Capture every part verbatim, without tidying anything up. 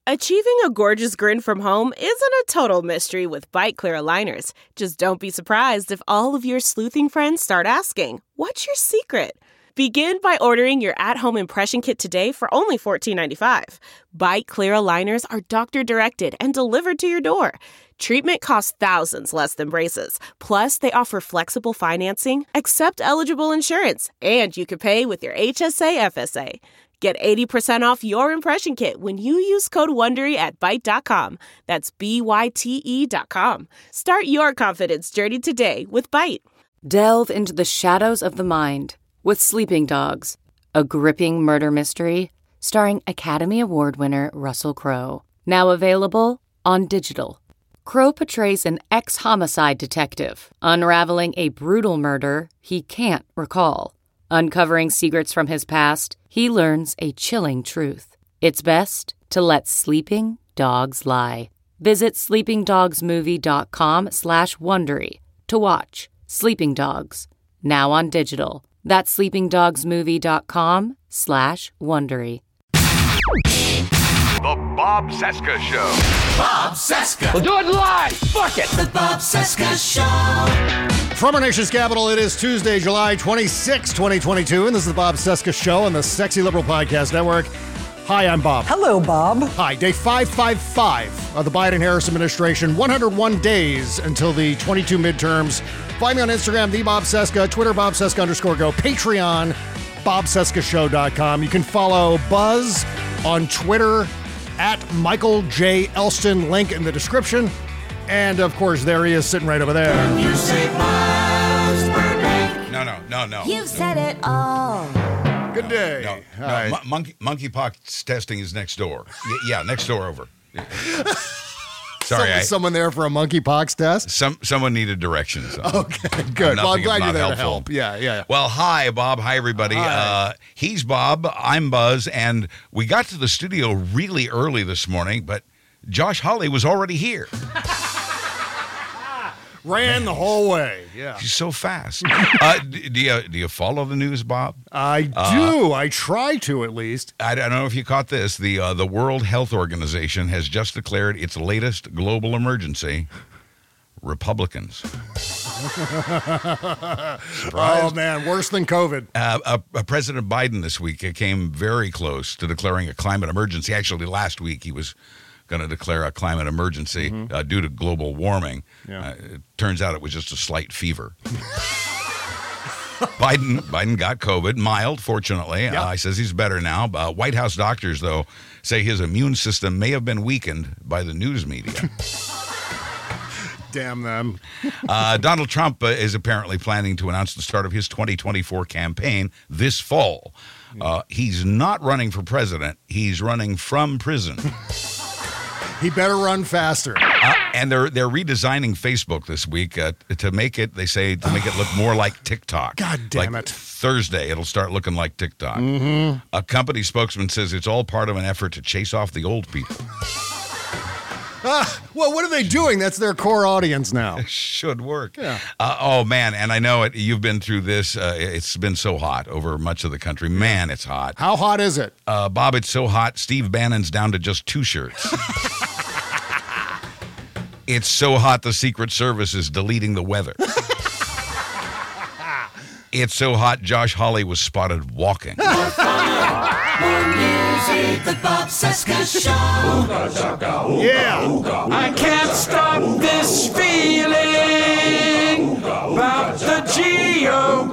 Achieving a gorgeous grin from home isn't a total mystery with Byte Clear aligners. Just don't be surprised if all of your sleuthing friends start asking, "What's your secret?" Begin by ordering your at-home impression kit today for only fourteen ninety-five. Byte Clear aligners are doctor-directed and delivered to your door. Treatment costs thousands less than braces. Plus, they offer flexible financing, accept eligible insurance, and you can pay with your H S A F S A. Get eighty percent off your impression kit when you use code WONDERY at byte dot com. That's B Y T E dot com. Start your confidence journey today with Byte. Delve into the shadows of the mind with Sleeping Dogs, a gripping murder mystery starring Academy Award winner Russell Crowe. Now available on digital. Crowe portrays an ex-homicide detective unraveling a brutal murder he can't recall. Uncovering secrets from his past, he learns a chilling truth. It's best to let sleeping dogs lie. Visit sleepingdogsmovie.com slash Wondery to watch Sleeping Dogs, now on digital. That's sleepingdogsmovie.com slash Wondery. The Bob Cesca Show. Bob Cesca. We'll do it live. Fuck it. The Bob Cesca Show. From our nation's capital, it is Tuesday, July twenty-sixth, twenty twenty-two, and this is the Bob Cesca Show on the Sexy Liberal Podcast Network. Hi, I'm Bob. Hello, Bob. Hi, day five five five of the Biden-Harris administration. one hundred one days until the twenty-two midterms. Find me on Instagram, the Bob Cesca, Twitter, Bob Cesca underscore go, Patreon, bob cesca show dot com. You can follow Buzz on Twitter, at Michael J. Elston, link in the description. And, of course, there he is sitting right over there. When you say Buzz Burbank. No, no, no, no. You've no. said it all. Good day. No, no, Hi. no. Mon- monkey, monkeypox testing is next door. Y- yeah, next door over. Sorry, Some, I, someone there for a monkeypox test? some someone needed directions. Okay, good. Well, I'm Nothing if glad not you're there to helpful. help. Yeah, yeah. Well, hi, Bob. Hi, everybody. Hi. Uh, he's Bob. I'm Buzz. And we got to the studio really early this morning, but Josh Hawley was already here. Ran the whole way. Yeah. He's so fast. uh, d- do, you, do you follow the news, Bob? I do. I try to, at least. I don't know if you caught this. The uh, the World Health Organization has just declared its latest global emergency. Republicans. Oh, man. Worse than COVID. Uh, uh, uh, President Biden this week uh, came very close to declaring a climate emergency. Actually, last week he was going to declare a climate emergency mm-hmm. uh, due to global warming. Yeah. Uh, it turns out it was just a slight fever. Biden Biden got COVID, mild, fortunately. Yeah. Uh, he says he's better now. Uh, White House doctors, though, say his immune system may have been weakened by the news media. Damn them. uh, Donald Trump uh, is apparently planning to announce the start of his twenty twenty-four campaign this fall. Uh, he's not running for president. He's running from prison. He better run faster. Uh, and they're they're redesigning Facebook this week uh, to make it, they say, to make it look more like TikTok. God damn like it. Thursday, it'll start looking like TikTok. Mm-hmm. A company spokesman says it's all part of an effort to chase off the old people. Ah, well, what are they doing? That's their core audience now. Should work. Yeah. Uh, oh, man, and I know it. You've been through this. Uh, it's been so hot over much of the country. Man, it's hot. How hot is it? Uh, Bob, it's so hot, Steve Bannon's down to just two shirts. It's so hot, the Secret Service is deleting the weather. It's so hot, Josh Hawley was spotted walking. More music, the Bob Cesca Show. Yeah. I can't stop this feeling about the G O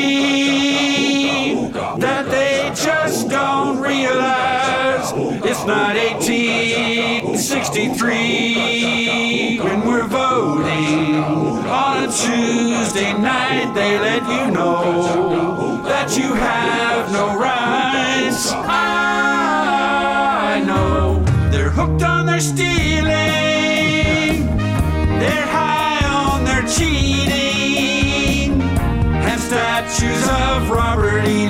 P that they just don't realize it's not eighteen sixty-three when we're voting on a Tuesday night. They let you know that you have no rights. I know they're hooked on their stealing, they're high on their cheating, and statues of Robert E.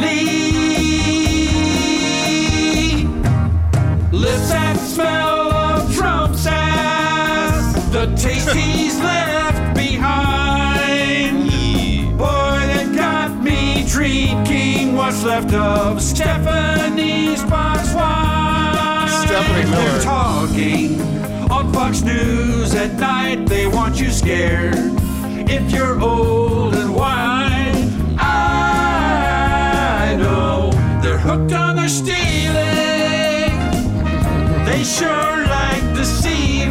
Lee. Lips that smell of Trump's ass, the taste he's left behind. Boy, that got me drinking what's left of Stephanie's box wine. Stephanie Miller. They're talking talking. On Fox News at night, they want you scared. If you're old and wise, I know they're hooked on their stealing. They sure like deceiving.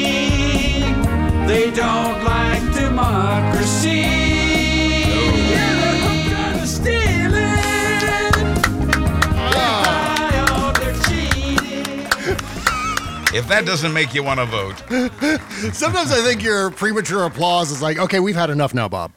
They don't like democracy. Yeah, they're hooked on the stealing. They buy all their cheating. If that doesn't make you want to vote. Sometimes I think your premature applause is like, okay, we've had enough now, Bob.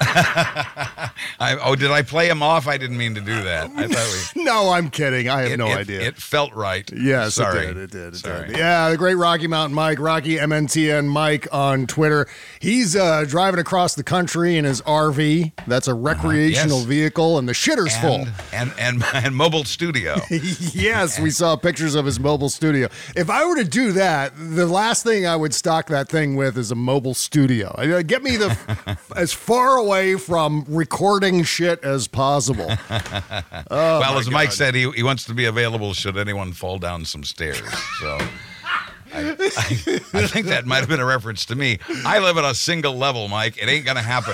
I, oh, did I play him off? I didn't mean to do that. I thought we. No, I'm kidding. I have It, no it- idea. It felt right. Yes, Sorry. it did. It did. It Sorry. did. Yeah, the great Rocky Mountain Mike, Rocky M N T N Mike on Twitter. He's uh, driving across the country in his R V. That's a recreational yes. vehicle, and the shitter's full. And, and, and, and mobile studio. Yes, we saw pictures of his mobile studio. If I were to do that, the last thing I would stock that thing with is a mobile studio. Uh, Get me the as far away from recording shit as possible. Oh, well, my as Mike God. said, he, he wants to be available should anyone fall down some stairs. So I, I, I think that might have been a reference to me. I live at a single level, Mike. It ain't going to happen.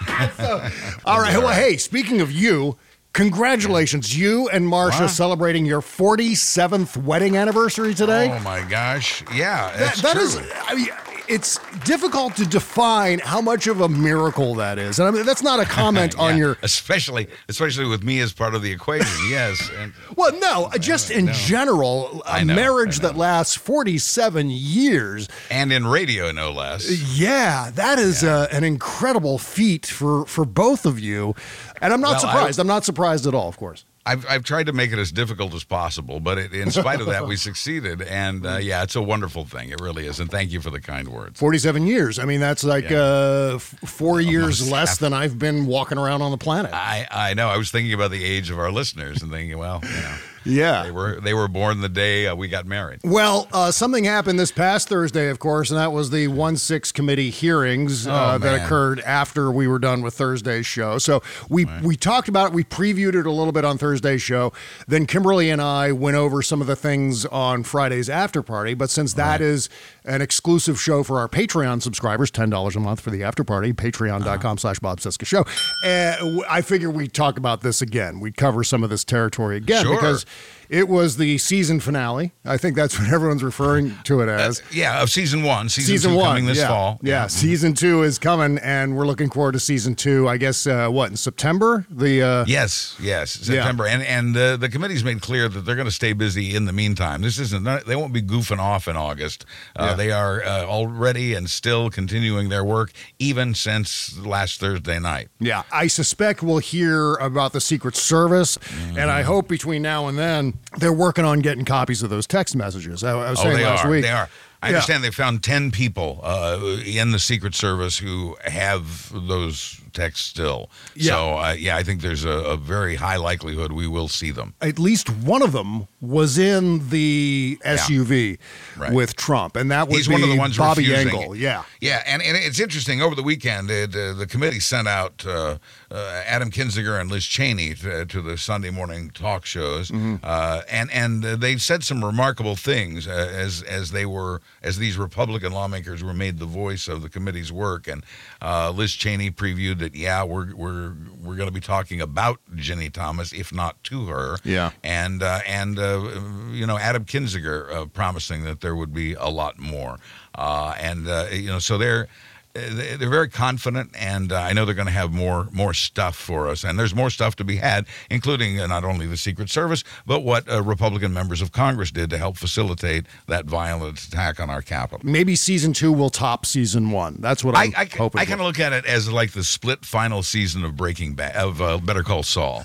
All right. Well, hey, speaking of you, congratulations. You and Marsha Wow. celebrating your forty-seventh wedding anniversary today. Oh, my gosh. Yeah, That, that's that true. is, I mean, it's difficult to define how much of a miracle that is. And I mean, that's not a comment on Yeah, your, especially especially with me as part of the equation. Yes. And well, no, just in general, a I know, marriage I know. that lasts forty-seven years. and in radio, no less. Yeah, that is Uh, an incredible feat for, for both of you. And I'm not Well, I- surprised. I'm not surprised at all, of course. I've, I've tried to make it as difficult as possible, but it, in spite of that, we succeeded. And uh, yeah, it's a wonderful thing. It really is. And thank you for the kind words. forty-seven years. I mean, that's like Yeah. uh, f- four years Almost less half. than I've been walking around on the planet. I, I know. I was thinking about the age of our listeners and thinking, well, you know, Yeah. they were they were born the day uh, we got married. Well, uh, something happened this past Thursday, of course, and that was the one six committee hearings uh, Oh, that man. occurred after we were done with Thursday's show. So we we talked about it, we previewed it a little bit on Thursday's show. Then Kimberly and I went over some of the things on Friday's after party. But since that is an exclusive show for our Patreon subscribers, ten dollars a month for the after party, patreon.com slash Bob Cesca Show. Uh, w- I figure we'd talk about this again. We'd cover some of this territory again Sure. because it was the season finale. I think that's what everyone's referring to it as. Yeah, of season one. Season, Season two one coming this yeah. fall. Yeah, season two is coming, and we're looking forward to season two. I guess uh, what in September? The uh, Yes, yes, September, and and uh, the committee's made clear that they're going to stay busy in the meantime. This isn't; they won't be goofing off in August. Uh, Yeah. They are uh, already and still continuing their work, even since last Thursday night. yeah. I suspect we'll hear about the Secret Service, Mm-hmm. and I hope between now and then they're working on getting copies of those text messages. I, I was Oh, saying they last are. week. They are. I Yeah. understand they found ten people uh, in the Secret Service who have those texts still. Yeah. So, uh, yeah, I think there's a, a very high likelihood we will see them. At least one of them was in the S U V Right. with Trump, and that would He's be one of the ones Bobby refusing. Engel. Yeah. Yeah, and, and it's interesting. Over the weekend, it, uh, the committee sent out uh, uh, Adam Kinzinger and Liz Cheney to, to the Sunday morning talk shows, Mm-hmm. uh, and and uh, they said some remarkable things uh, as as they were as these Republican lawmakers were made the voice of the committee's work. And uh, Liz Cheney previewed that, yeah, we're we're we're going to be talking about Ginny Thomas, if not to her. Yeah. and uh, and uh, you know, Adam Kinzinger uh, promising that there would be a lot more, uh, and uh, you know, so they're. They're very confident, and uh, I know they're going to have more more stuff for us. And there's more stuff to be had, including uh, not only the Secret Service, but what uh, Republican members of Congress did to help facilitate that violent attack on our Capitol. Maybe season two will top season one. That's what I, I'm I, hoping. I kind of look at it as like the split final season of Breaking Bad, of uh, Better Call Saul.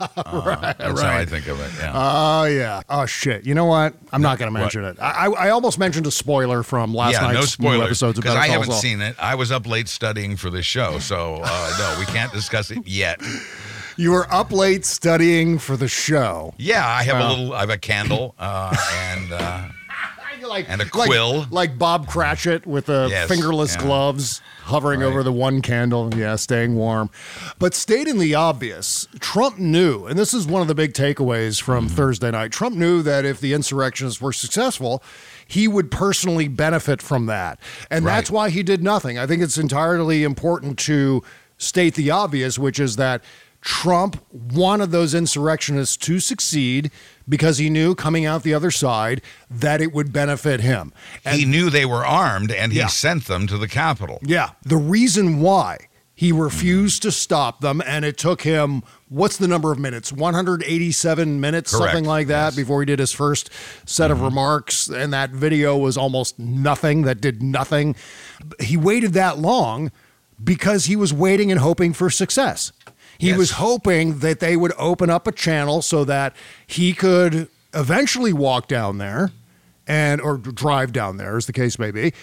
Uh, that's how I think of it. Yeah. Oh, yeah. Oh, shit. You know what? I'm not going to mention it. I, I I almost mentioned a spoiler from last yeah, night's no new spoilers, episodes of because Better I Call haven't Saul. seen it. I was up late studying for this show, so uh, no, we can't discuss it yet. You were up late studying for the show. Yeah, I have Wow. a little. I have a candle uh, and uh, Like, And a like- quill. Like, Bob Cratchit with the Yes, fingerless yeah. gloves hovering Right. over the one candle. Yeah, staying warm. But stating the obvious, Trump knew, and this is one of the big takeaways from Mm-hmm. Thursday night, Trump knew that if the insurrectionists were successful, he would personally benefit from that. And Right. that's why he did nothing. I think it's entirely important to state the obvious, which is that Trump wanted those insurrectionists to succeed because he knew coming out the other side that it would benefit him. And he knew they were armed, and he Yeah. sent them to the Capitol. yeah, the reason why he refused to stop them, and it took him, what's the number of minutes? one hundred eighty-seven minutes, Correct. something like that, Yes. before he did his first set of remarks. And that video was almost nothing, that did nothing. He waited that long because he was waiting and hoping for success. He Yes. was hoping that they would open up a channel so that he could eventually walk down there and or drive down there, as the case may be,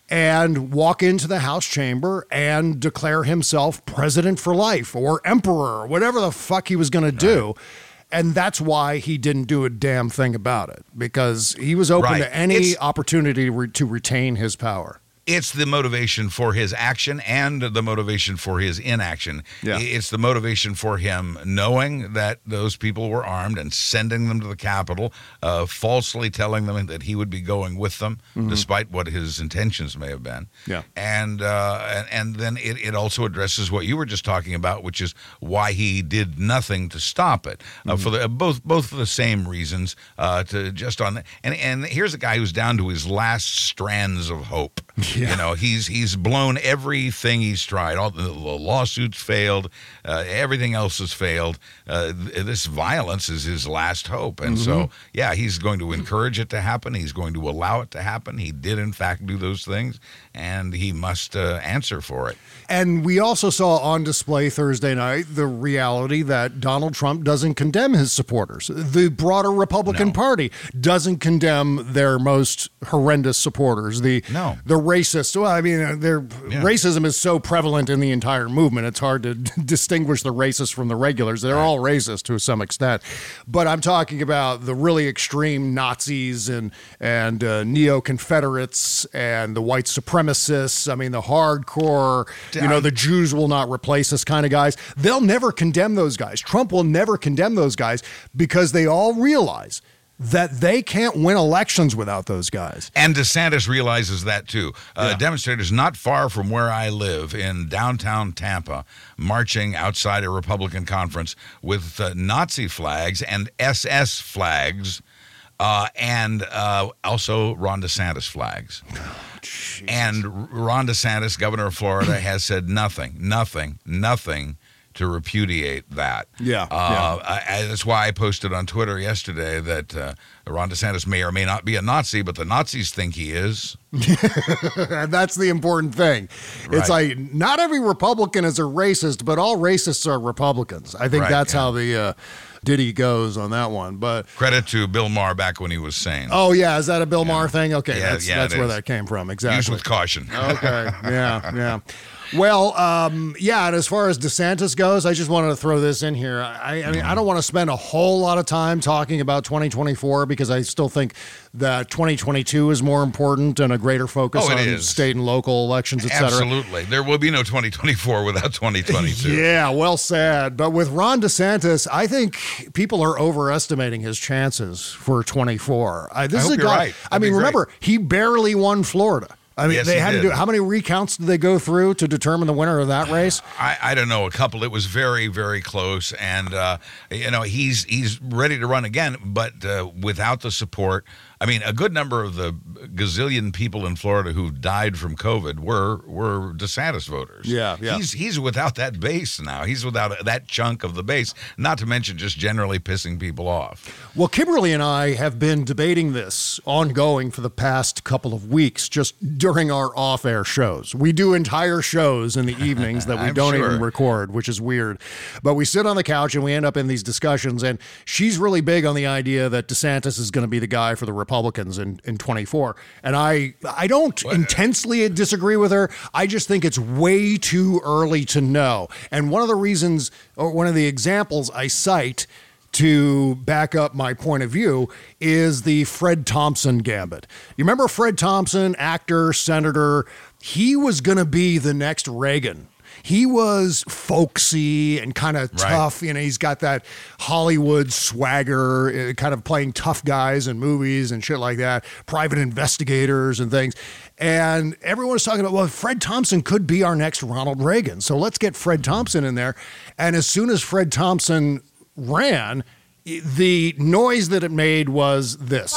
and walk into the House chamber and declare himself president for life or emperor or whatever the fuck he was going to do. And that's why he didn't do a damn thing about it, because he was open Right. to any It's- opportunity re- to retain his power. It's the motivation for his action and the motivation for his inaction. Yeah. It's the motivation for him knowing that those people were armed and sending them to the Capitol, uh, falsely telling them that he would be going with them, despite what his intentions may have been. Yeah. And uh, and, and then it, it also addresses what you were just talking about, which is why he did nothing to stop it, uh, for the both both for the same reasons. Uh, to just on the, and and here's a guy who's down to his last strands of hope. You know, he's he's blown everything he's tried. All the, the lawsuits failed. Uh, everything else has failed. Uh, th- this violence is his last hope. And so, yeah, he's going to encourage it to happen. He's going to allow it to happen. He did, in fact, do those things, and he must uh, answer for it. And we also saw on display Thursday night the reality that Donald Trump doesn't condemn his supporters. The broader Republican No. Party doesn't condemn their most horrendous supporters. The No. the racists. Well, I mean, their Yeah. racism is so prevalent in the entire movement. It's hard to distinguish the racists from the regulars. They're all racist to some extent. But I'm talking about the really extreme Nazis and and uh, neo-Confederates and the white supremacists. I mean, the hardcore, you know, the Jews will not replace us kind of guys. They'll never condemn those guys. Trump will never condemn those guys because they all realize that they can't win elections without those guys. And DeSantis realizes that too. Uh, Yeah. Demonstrators not far from where I live in downtown Tampa marching outside a Republican conference with uh, Nazi flags and S S flags uh, and uh, also Ron DeSantis flags. And Ron DeSantis, governor of Florida, has said nothing, nothing, nothing to repudiate that. Yeah, Uh, I, I, that's why I posted on Twitter yesterday that uh, Ron DeSantis may or may not be a Nazi, but the Nazis think he is. And that's the important thing. It's Right. like not every Republican is a racist, but all racists are Republicans. I think Right, that's yeah. how the uh, ditty goes on that one. But Credit to Bill Maher back when he was sane. oh yeah, is that a Bill Maher thing? Okay, Yeah, that's yeah, that's it where is. that came from. Use Exactly. with caution. Okay. Yeah. Yeah. Well, um, yeah, and as far as DeSantis goes, I just wanted to throw this in here. I, I mean, I don't want to spend a whole lot of time talking about twenty twenty-four because I still think that twenty twenty-two is more important and a greater focus Oh, it on is. state and local elections, et cetera. Absolutely. There will be no twenty twenty-four without twenty twenty-two. Yeah, well said. But with Ron DeSantis, I think people are overestimating his chances for twenty-four. I, this I is hope a you're guy. right. I That'd mean, be great. remember, he barely won Florida. I mean, Yes, they he had to did. do how many recounts did they go through to determine the winner of that race? I, I don't know, a couple. It was very, very close, and uh, you know he's he's ready to run again, but uh, without the support. I mean, a good number of the gazillion people in Florida who died from COVID were were DeSantis voters. Yeah, yeah. He's he's without that base now. He's without that chunk of the base. Not to mention just generally pissing people off. Well, Kimberly and I have been debating this ongoing for the past couple of weeks, just during our off-air shows. We do entire shows in the evenings that we I'm don't sure. even record, which is weird. But we sit on the couch and we end up in these discussions, and she's really big on the idea that DeSantis is going to be the guy for the Republicans in, in twenty-four. And I, I don't intensely disagree with her. I just think it's way too early to know. And one of the reasons, or one of the examples I cite to back up my point of view is the Fred Thompson gambit. You remember Fred Thompson, actor, senator? He was going to be the next Reagan. he was folksy and kind of tough. You know, he's got that Hollywood swagger, uh, kind of playing tough guys in movies and shit like that, private investigators and things. And everyone was talking about, well, Fred Thompson could be our next Ronald Reagan. So let's get Fred Thompson in there. And as soon as Fred Thompson ran, the noise that it made was this.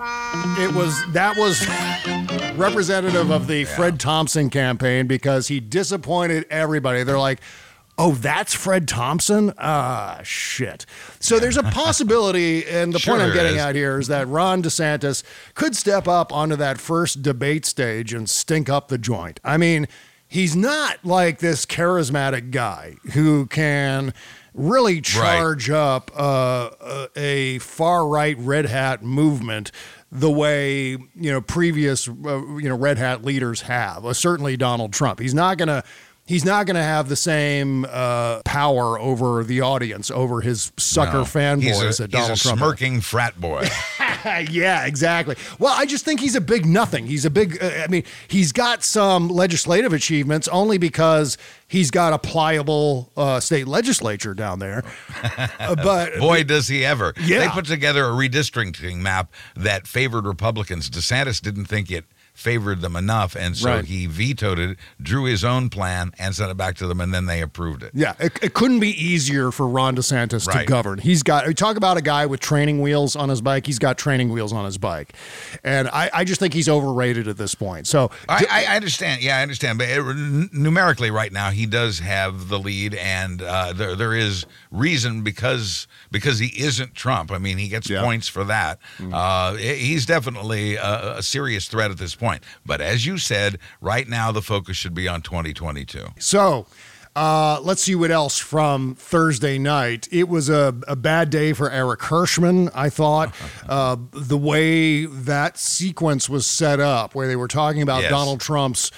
It was, that was representative of the yeah. Fred Thompson campaign because he disappointed everybody. They're like, oh, that's Fred Thompson? Ah, shit. So there's a possibility, and the sure point I'm getting is. at here is that Ron DeSantis could step up onto that first debate stage and stink up the joint. I mean, he's not like this charismatic guy who can really charge right. up uh, a far-right red hat movement the way, you know, previous, uh, you know, red hat leaders have. Uh, certainly Donald Trump. He's not going to He's not going to have the same uh, power over the audience, over his sucker no, fanboys that Donald he's a Trump. Smirking frat boy. Yeah, exactly. Well, I just think he's a big nothing. He's a big. Uh, I mean, he's got some legislative achievements only because he's got a pliable uh, state legislature down there. Uh, but boy, does he ever! Yeah. They put together a redistricting map that favored Republicans. DeSantis didn't think it favored them enough, and so right. he vetoed it, drew his own plan, and sent it back to them, and then they approved it. Yeah, it, it couldn't be easier for Ron DeSantis right. to govern. He's got, we talk about a guy with training wheels on his bike, he's got training wheels on his bike. And I, I just think he's overrated at this point. So I, I understand. Yeah, I understand. But it, n- numerically right now, he does have the lead, and uh, there there is reason because because he isn't Trump. I mean, he gets yeah. points for that. Mm-hmm. Uh, he's definitely a, a serious threat at this point. But as you said, right now the focus should be on twenty twenty-two. So uh, let's see what else from Thursday night. It was a, a bad day for Eric Hirschman, I thought. uh, the way that sequence was set up, where they were talking about yes. Donald Trump's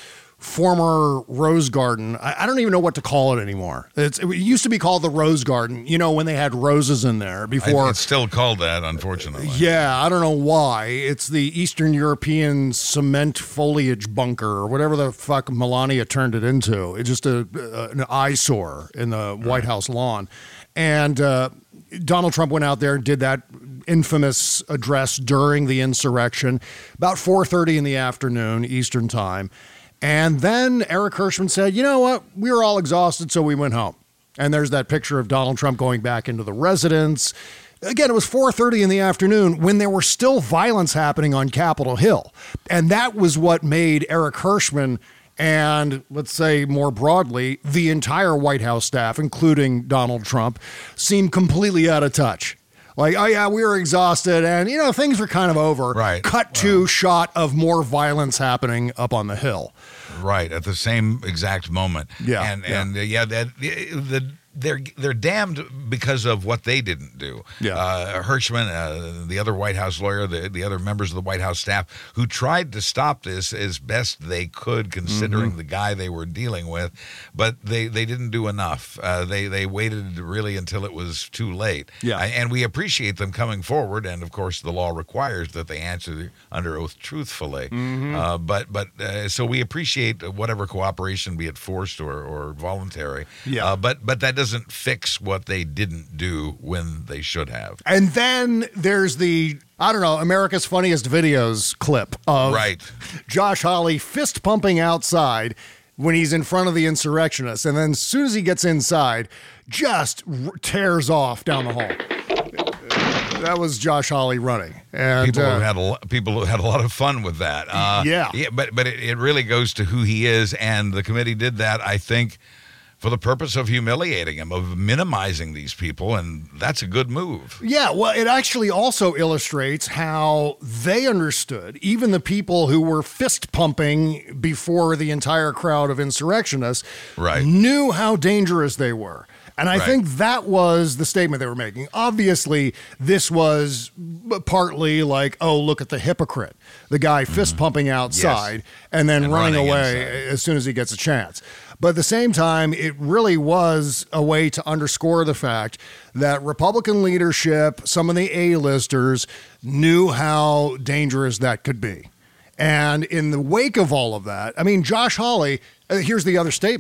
former Rose Garden. I, I don't even know what to call it anymore. It's, it used to be called the Rose Garden, you know, when they had roses in there before. I, it's still called that, unfortunately. Yeah, I don't know why. It's the Eastern European cement foliage bunker or whatever the fuck Melania turned it into. It's just a, a an eyesore in the White House lawn. And uh, Donald Trump went out there and did that infamous address during the insurrection, about four thirty in the afternoon Eastern time. And then Eric Hirschman said, you know what? We were all exhausted, so we went home. And there's that picture of Donald Trump going back into the residence. Again, it was four thirty in the afternoon when there was still violence happening on Capitol Hill. And that was what made Eric Hirschman and, let's say more broadly, the entire White House staff, including Donald Trump, seem completely out of touch. Like, oh, yeah, we were exhausted and, you know, things were kind of over. Right. Cut to Well. shot of more violence happening up on the Hill. Right, at the same exact moment. Yeah, and yeah. and uh, yeah, that the, the they're they're damned because of what they didn't do. Yeah. uh, Hirschman, uh, the other White House lawyer, the the other members of the White House staff who tried to stop this as best they could, considering mm-hmm. the guy they were dealing with, but they, they didn't do enough. Uh, they they waited really until it was too late. Yeah, I, and we appreciate them coming forward, and of course the law requires that they answer under oath truthfully. Mm-hmm. Uh, but but uh, so we appreciate whatever cooperation, be it forced or or voluntary. Yeah, uh, but but that doesn't fix what they didn't do when they should have. And then there's the, I don't know, America's Funniest Videos clip of right. Josh Hawley fist pumping outside when he's in front of the insurrectionists. And then as soon as he gets inside, just r- tears off down the hall. That was Josh Hawley running. And people uh, had a lo- people who had a lot of fun with that. Uh, yeah. yeah, but but it, it really goes to who he is, and the committee did that, I think, for the purpose of humiliating him, of minimizing these people, and that's a good move. Yeah, well, it actually also illustrates how they understood, even the people who were fist pumping before the entire crowd of insurrectionists, right. knew how dangerous they were. And I right. think that was the statement they were making. Obviously, this was partly like, oh, look at the hypocrite, the guy fist pumping outside yes. and then and running, running away inside. as soon as he gets a chance. But at the same time, it really was a way to underscore the fact that Republican leadership, some of the A-listers, knew how dangerous that could be. And in the wake of all of that, I mean, Josh Hawley, uh, here's the other statement.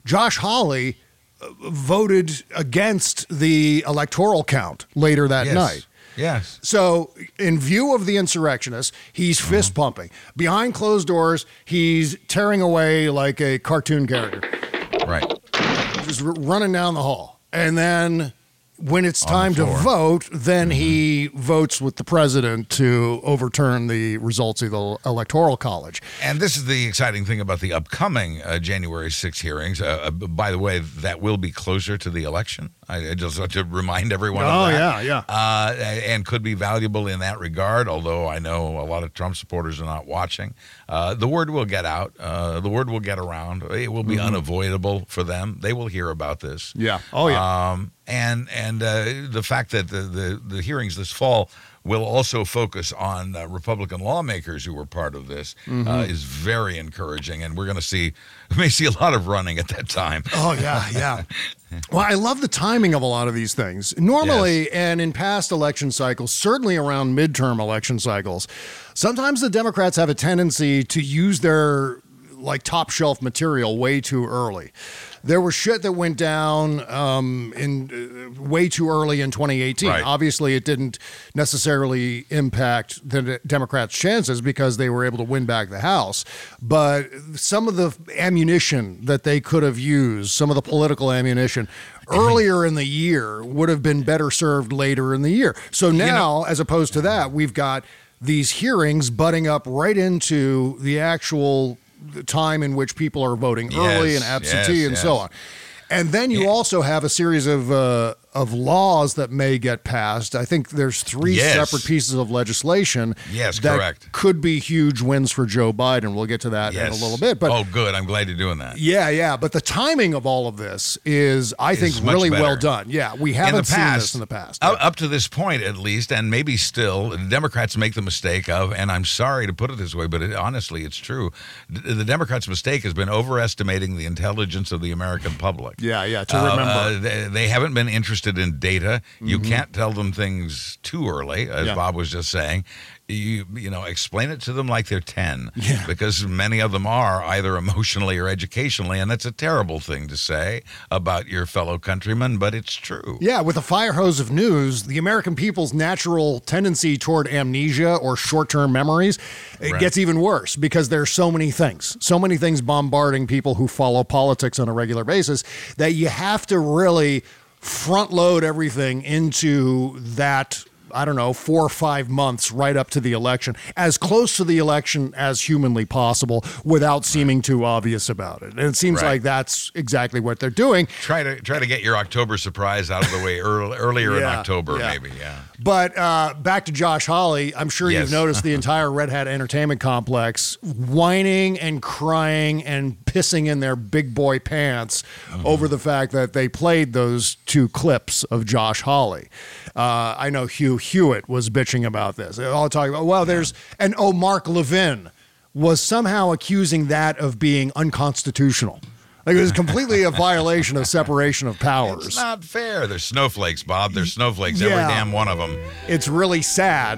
Josh Hawley uh, voted against the electoral count later that Yes. night. Yes. So, in view of the insurrectionists, he's fist pumping. Behind closed doors, he's tearing away like a cartoon character, Right. just r- running down the hall. And then when it's On time the to floor. vote, then he votes with the president to overturn the results of the electoral college. And this is the exciting thing about the upcoming uh, January sixth hearings. Uh, uh, by the way, that will be closer to the election. I, I just want to remind everyone Oh, of that. yeah, yeah. Uh, and could be valuable in that regard, although I know a lot of Trump supporters are not watching. Uh, the word will get out. Uh, the word will get around. It will be Mm-hmm. unavoidable for them. They will hear about this. Yeah. Oh, yeah. Um, and and uh, the fact that the, the, the hearings this fall will also focus on uh, Republican lawmakers who were part of this Mm-hmm. uh, is very encouraging. And we're going to see, we may see a lot of running at that time. Oh, yeah, yeah. Well, I love the timing of a lot of these things. Normally, and in past election cycles, certainly around midterm election cycles, sometimes the Democrats have a tendency to use their like top shelf material way too early. There was shit that went down um, in uh, way too early in twenty eighteen. Right. Obviously, it didn't necessarily impact the Democrats' chances because they were able to win back the House. But some of the ammunition that they could have used, some of the political ammunition earlier in the year would have been better served later in the year. So now, as opposed to that, we've got these hearings butting up right into the actual time in which people are voting early Yes, and absentee yes, and so yes. on. And then you Yeah. also have a series of uh, of laws that may get passed. I think there's three Yes. separate pieces of legislation Yes, that correct. could be huge wins for Joe Biden. We'll get to that in a little bit. But oh, good. I'm glad you're doing that. yeah, yeah. But the timing of all of this is, I think, Is much really well better. done. Yeah, we In haven't the seen past, this in the past. Up, up to this point, at least, and maybe still, the Democrats make the mistake of, and I'm sorry to put it this way, but it, honestly, it's true. D- the Democrats' mistake has been overestimating the intelligence of the American public. Yeah, yeah, to Uh, remember. uh, they, they haven't been interested in data. You can't tell them things too early, as Yeah. Bob was just saying. You you know, explain it to them like they're ten, Yeah. because many of them are either emotionally or educationally, and that's a terrible thing to say about your fellow countrymen, but it's true. Yeah, with a fire hose of news, the American people's natural tendency toward amnesia or short-term memories, it Right. gets even worse because there's so many things, so many things bombarding people who follow politics on a regular basis that you have to really front load everything into that, I don't know, four or five months right up to the election, as close to the election as humanly possible without seeming too obvious about it. And it seems Right. like that's exactly what they're doing. Try to try to get your October surprise out of the way early, earlier in Yeah, October, yeah. maybe. Yeah. But uh, back to Josh Hawley, I'm sure Yes. you've noticed the entire Red Hat Entertainment Complex whining and crying and pissing in their big boy pants Mm-hmm. over the fact that they played those two clips of Josh Hawley. Uh, I know Hugh Hewitt was bitching about this. They're all talking about, well, there's, and oh, Mark Levin was somehow accusing that of being unconstitutional. Like it was completely a violation of separation of powers. It's not fair. They're snowflakes, Bob. They're snowflakes, every Yeah. damn one of them. It's really sad.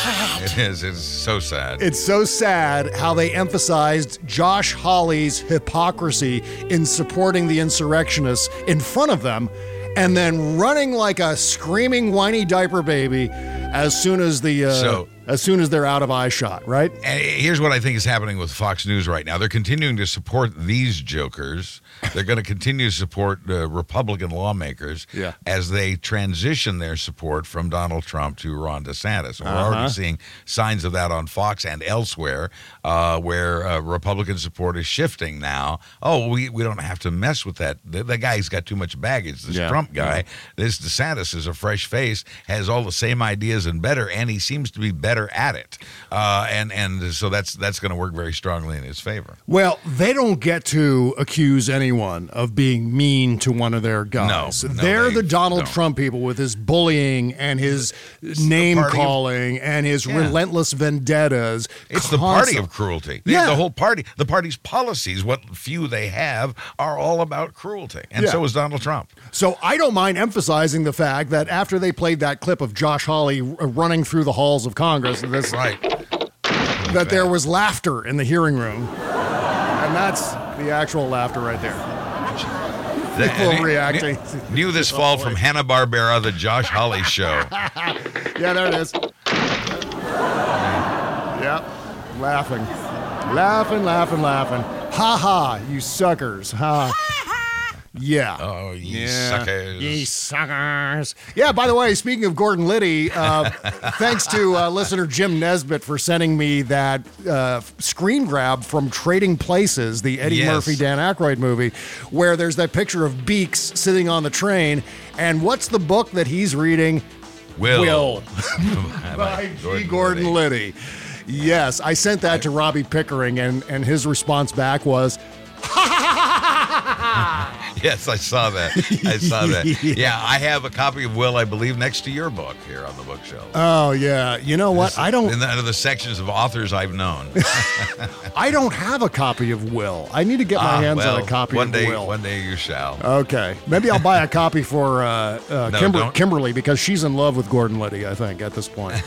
It is. It's so sad. It's so sad how they emphasized Josh Hawley's hypocrisy in supporting the insurrectionists in front of them and then running like a screaming whiny diaper baby as soon as the uh, So- as soon as they're out of eye shot, right? And here's what I think is happening with Fox News right now. They're continuing to support these jokers. They're going to continue to support uh, Republican lawmakers Yeah. as they transition their support from Donald Trump to Ron DeSantis. And we're Uh-huh. already seeing signs of that on Fox and elsewhere, uh, where uh, Republican support is shifting now. Oh, we, we don't have to mess with that. The, the guy's got too much baggage. This Yeah. Trump guy, this DeSantis is a fresh face, has all the same ideas and better, and he seems to be better at it, uh, and and so that's that's going to work very strongly in his favor. Well, they don't get to accuse anyone of being mean to one of their guys. No, no, They're they the Donald don't. Trump people with his bullying and his name party of- calling and his Yeah. relentless vendettas. It's the party constant- of cruelty. The, Yeah. the whole party, the party's policies, what few they have, are all about cruelty, and Yeah. so is Donald Trump. So I don't mind emphasizing the fact that after they played that clip of Josh Hawley r- running through the halls of Congress, this, Right. that there was laughter in the hearing room. And that's the actual laughter right there. People reacting. New, new this fall from Hanna-Barbera, The Josh Hawley Show. Yeah, there it is. Yep. Laughing. Laughing, laughing, laughing. Ha ha, you suckers. Ha. Yeah. Oh, you yeah. suckers. You suckers. Yeah, by the way, speaking of Gordon Liddy, uh, thanks to uh, listener Jim Nesbitt for sending me that uh, screen grab from Trading Places, the Eddie Yes. Murphy, Dan Aykroyd movie, where there's that picture of Beaks sitting on the train. And what's the book that he's reading? Will. Will. By By G. Gordon Gordon Liddy. Liddy. Yes, I sent that to Robbie Pickering, and, and his response back was, Yes, I saw that. I saw that. Yeah, I have a copy of Will, I believe, next to your book here on the bookshelf. oh, yeah. You know what? I don't In the, the sections of authors I've known. I don't have a copy of Will. I need to get my Ah, hands well, on a copy one of day, Will. One day you shall. Okay. Maybe I'll buy a copy for uh, uh, No, Kimber- don't. Kimberly because she's in love with Gordon Liddy, I think, at this point.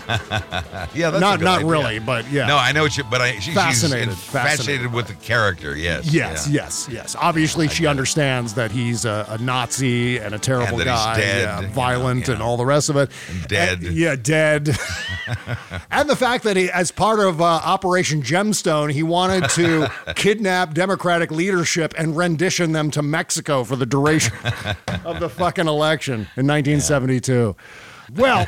Yeah, that's a not good not idea. really, but yeah. No, I know what you, but I, she, Fascinated, she's fascinated. fascinated with the character, yes. Yes, yeah. yes, yes. Obviously, she understands that he's a, a Nazi and a terrible And that he's guy, dead, yeah, you know, violent, you and know. all the rest of it. And dead. And- yeah, dead. And the fact that he, as part of uh, Operation Gemstone, he wanted to kidnap Democratic leadership and rendition them to Mexico for the duration of the fucking election in nineteen seventy-two. Well,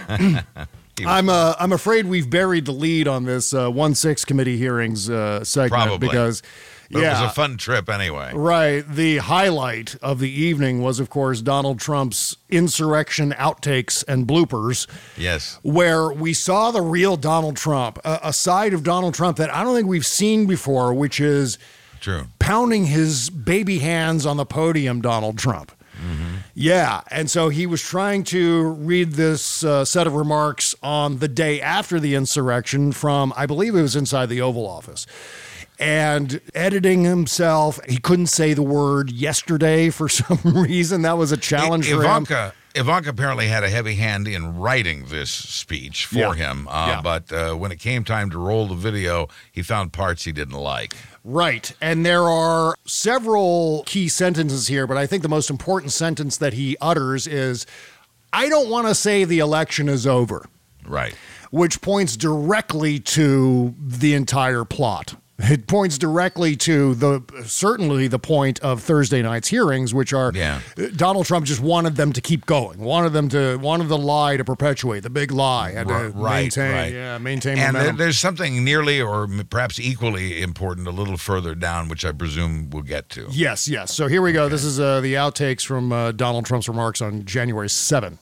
I'm uh, I'm afraid we've buried the lead on this uh, one six committee hearings uh, segment Probably. because. But yeah, it was a fun trip anyway. right. The highlight of the evening was, of course, Donald Trump's insurrection outtakes and bloopers, Yes. where we saw the real Donald Trump, a, a side of Donald Trump that I don't think we've seen before, which is True. pounding his baby hands on the podium, Donald Trump. Yeah, and so he was trying to read this uh, set of remarks on the day after the insurrection from, I believe it was inside the Oval Office. And editing himself, he couldn't say the word yesterday for some reason. That was a challenge for him. Ivanka, Ivanka apparently had a heavy hand in writing this speech for Yeah. him, uh, Yeah. but uh, when it came time to roll the video, he found parts he didn't like. Right. And there are several key sentences here, but I think the most important sentence that he utters is, I don't want to say the election is over, Right. which points directly to the entire plot. It points directly to the certainly the point of Thursday night's hearings, which are Yeah. Donald Trump just wanted them to keep going, wanted them to wanted the lie to perpetuate, the big lie, had to R- right, maintain, right. yeah, maintain And there- momentum. there's something nearly or m- perhaps equally important a little further down, which I presume we'll get to. Yes, yes. So here we go. This is uh, the outtakes from uh, Donald Trump's remarks on January seventh.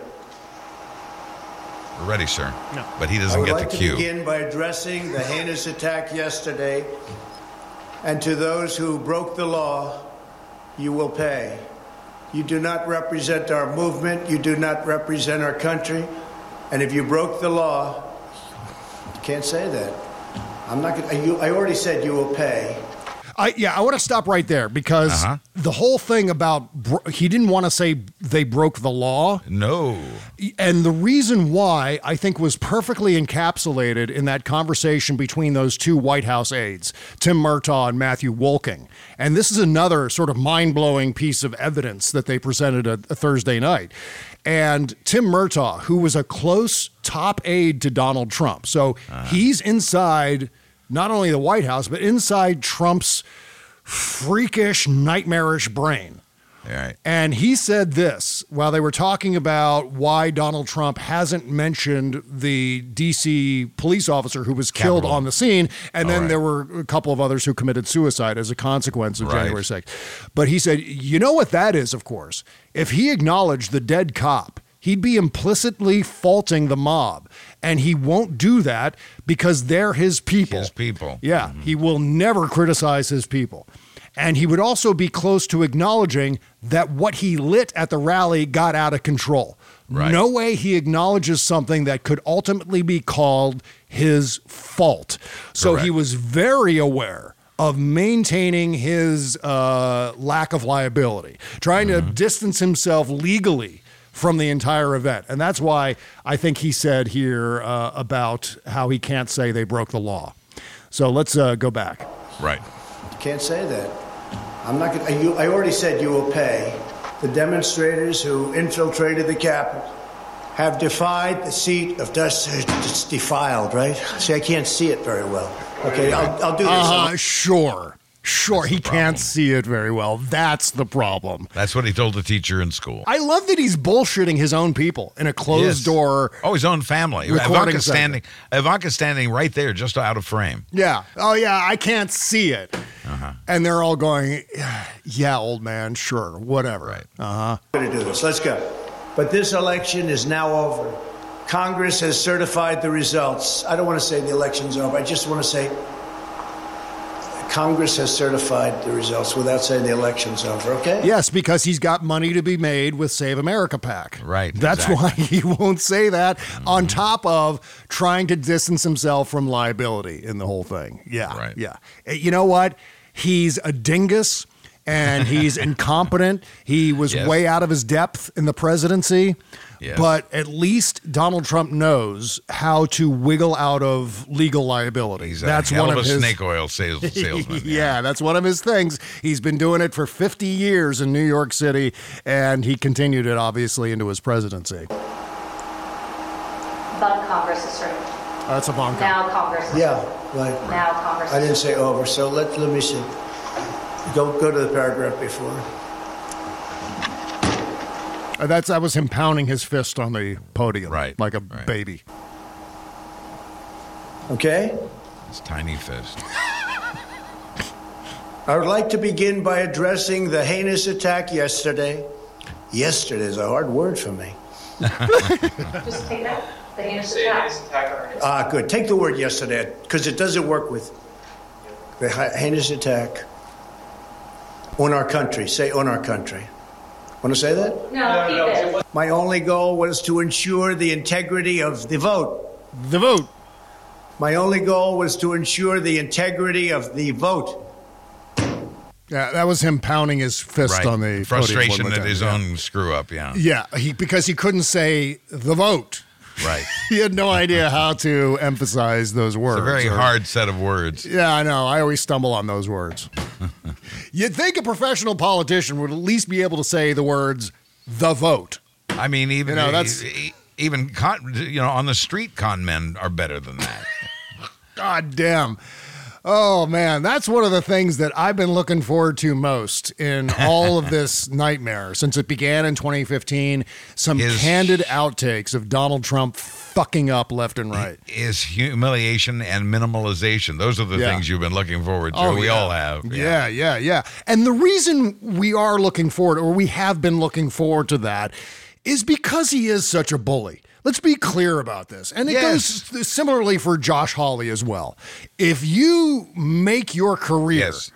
We're ready, sir. No. But he I doesn't would get like the to cue. begin by addressing the heinous attack yesterday, and to those who broke the law, you will pay. You do not represent our movement, you do not represent our country, and if you broke the law, you can't say that. I'm not going to, I already said you will pay. I, yeah, I want to stop right there because Uh-huh. the whole thing about bro- he didn't want to say they broke the law. No. And the reason why I think was perfectly encapsulated in that conversation between those two White House aides, Tim Murtaugh and Matthew Wolking. And this is another sort of mind-blowing piece of evidence that they presented a, a Thursday night. And Tim Murtaugh, who was a close top aide to Donald Trump. So he's inside not only the White House, but inside Trump's freakish, nightmarish brain. All right. And he said this while they were talking about why Donald Trump hasn't mentioned the D C police officer who was killed Capitol. on the scene. And then right. there were a couple of others who committed suicide as a consequence of Right. January sixth. But he said, you know what that is, of course? If he acknowledged the dead cop, he'd be implicitly faulting the mob. And he won't do that because they're his people. His people. Yeah, Mm-hmm. he will never criticize his people. And he would also be close to acknowledging that what he lit at the rally got out of control. Right. No way he acknowledges something that could ultimately be called his fault. So he Correct. was very aware of maintaining his uh, lack of liability, trying Mm-hmm. to distance himself legally from the entire event. And that's why I think he said here uh, about how he can't say they broke the law. So let's uh, go back. Right. You can't say that. I'm not going to, I already said you will pay. The demonstrators who infiltrated the Capitol have defied the seat of justice. It's defiled, right? See, I can't see it very well. Okay, I'll, I'll do this. Uh, sure. Sure, he can't see it very well. That's the problem. That's what he told the teacher in school. I love that he's bullshitting his own people in a closed Yes. door. Oh, his own family. recording Ivanka's session. standing, Ivanka's standing right there, just out of frame. Yeah. Oh, yeah, I can't see it. Uh-huh. And they're all going, yeah, old man, sure, whatever. Right. Uh-huh. I'm going to do this. Let's go. But this election is now over. Congress has certified the results. I don't want to say the election's over. I just want to say Congress has certified the results without saying the election's over, okay? Yes, because he's got money to be made with Save America PAC. Right, That's exactly. why he won't say that, mm-hmm. on top of trying to distance himself from liability in the whole thing. Yeah, Right. yeah. You know what? He's a dingus, and he's incompetent. He was Yes. way out of his depth in the presidency. Yes. But at least Donald Trump knows how to wiggle out of legal liability. He's a That's hell one of of a his snake oil sales, salesman. yeah, that's one of his things. He's been doing it for fifty years in New York City, and he continued it, obviously, into his presidency. But Congress is certain. That's a bonk. Now Congress is Yeah, certain. right. Now Congress I is didn't say over, so let, let me see. Go, go to the paragraph before. Uh, That's that was him pounding his fist on the podium, Right, like a right. baby. Okay? His tiny fist. I would like to begin by addressing the heinous attack yesterday. Yesterday is a hard word for me. Just take that. The heinous attack. Ah, good. Take the word yesterday, because it doesn't work with the hi- heinous attack on our country. Say on our country. Want to say that? No, keep it. My only goal was to ensure the integrity of the vote. The vote. My only goal was to ensure the integrity of the vote. Yeah, that was him pounding his fist Right. on the Frustration podium one at more time. his yeah. own screw up, yeah. Yeah, he because he couldn't say the vote. Right. He had no idea how to emphasize those words. It's a very or- hard set of words. Yeah, I know. I always stumble on those words. You'd think a professional politician would at least be able to say the words "the vote." I mean, even You know, that's- e- even con, you know, on the street, con men are better than that. God damn. Oh, man, that's one of the things that I've been looking forward to most in all of this nightmare since it began in twenty fifteen. Some His- candid outtakes of Donald Trump fucking up left and right. Is humiliation and minimalization. Those are the Yeah. things you've been looking forward to. Oh, we yeah. all have. Yeah, yeah, yeah. And the reason we are looking forward, or we have been looking forward to that, is because he is such a bully. Let's be clear about this. And it Yes. goes similarly for Josh Hawley as well. If you make your career Yes.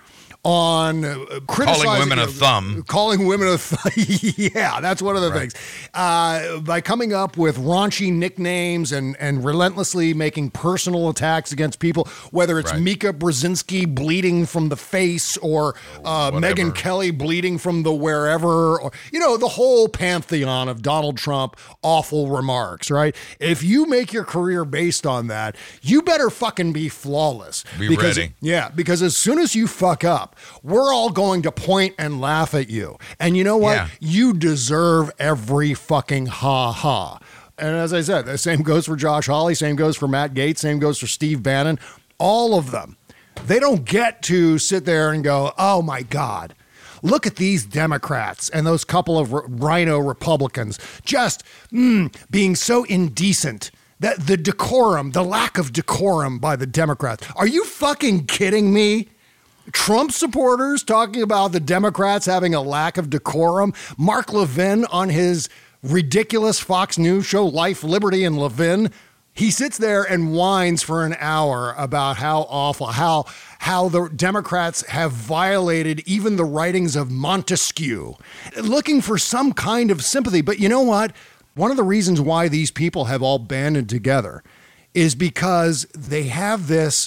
on uh, criticizing women a thumb. calling women a thumb, yeah, that's one of the Right. things. Uh, by coming up with raunchy nicknames and and relentlessly making personal attacks against people, whether it's Right. Mika Brzezinski bleeding from the face or uh, whatever. Megyn Kelly bleeding from the wherever, or you know, the whole pantheon of Donald Trump awful remarks, right? If you make your career based on that, you better fucking be flawless. Be because, ready. Yeah, because as soon as you fuck up, we're all going to point and laugh at you. And you know what? Yeah. You deserve every fucking ha ha. And as I said, the same goes for Josh Hawley, same goes for Matt Gaetz, same goes for Steve Bannon. All of them. They don't get to sit there and go, oh my God, look at these Democrats and those couple of r- rhino Republicans just mm, being so indecent. That the decorum, the lack of decorum by the Democrats. Are you fucking kidding me? Trump supporters talking about the Democrats having a lack of decorum. Mark Levin on his ridiculous Fox News show, Life, Liberty, and Levin. He sits there and whines for an hour about how awful, how how the Democrats have violated even the writings of Montesquieu, looking for some kind of sympathy. But you know what? One of the reasons why these people have all banded together is because they have this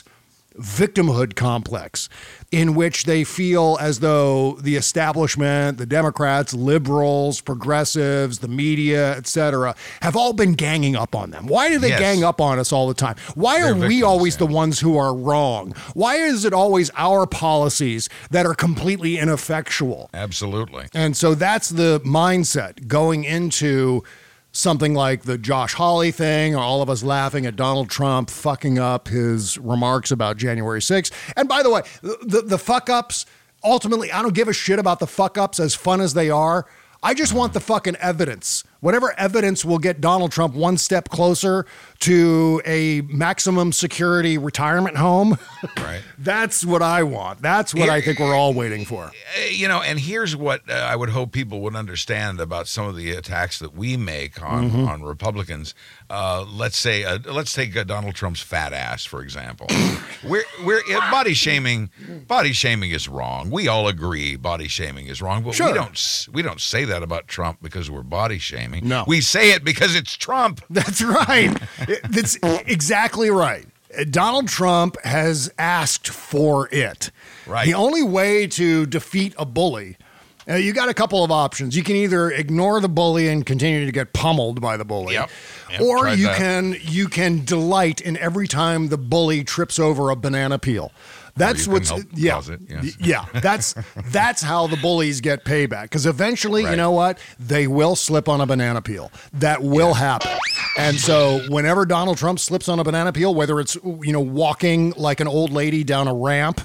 victimhood complex in which they feel as though the establishment, the Democrats, liberals, progressives, the media, et cetera, have all been ganging up on them. Why do they Yes. gang up on us all the time? Why They're are we victims, always yeah. the ones who are wrong? Why is it always our policies that are completely ineffectual? Absolutely. And so that's the mindset going into something like the Josh Hawley thing, or all of us laughing at Donald Trump fucking up his remarks about January sixth. And by the way, the, the, the fuck ups, ultimately, I don't give a shit about the fuck ups, as fun as they are. I just want the fucking evidence. Whatever evidence will get Donald Trump one step closer to a maximum security retirement home. Right. That's what I want. That's what Here- I think we're all waiting for. Uh, You know, and here's what uh, I would hope people would understand about some of the attacks that we make on, Mm-hmm. on Republicans. Uh, let's say, uh, let's take uh, Donald Trump's fat ass, for example. we're we're uh, body shaming. Body shaming is wrong. We all agree body shaming is wrong, but Sure. we don't s- we don't say that about Trump because we're body shaming. No. we say it because it's Trump. That's right. That's exactly right. Donald Trump has asked for it. Right. The only way to defeat a bully, uh, you got a couple of options. You can either ignore the bully and continue to get pummeled by the bully, Yep. Yep, or tried you that. can you can delight in every time the bully trips over a banana peel. That's you can what's help yeah, cause it, yes. y- yeah. That's that's how the bullies get payback. Because eventually, you Right. know what? They will slip on a banana peel. That will happen. And so, whenever Donald Trump slips on a banana peel, whether it's you know walking like an old lady down a ramp,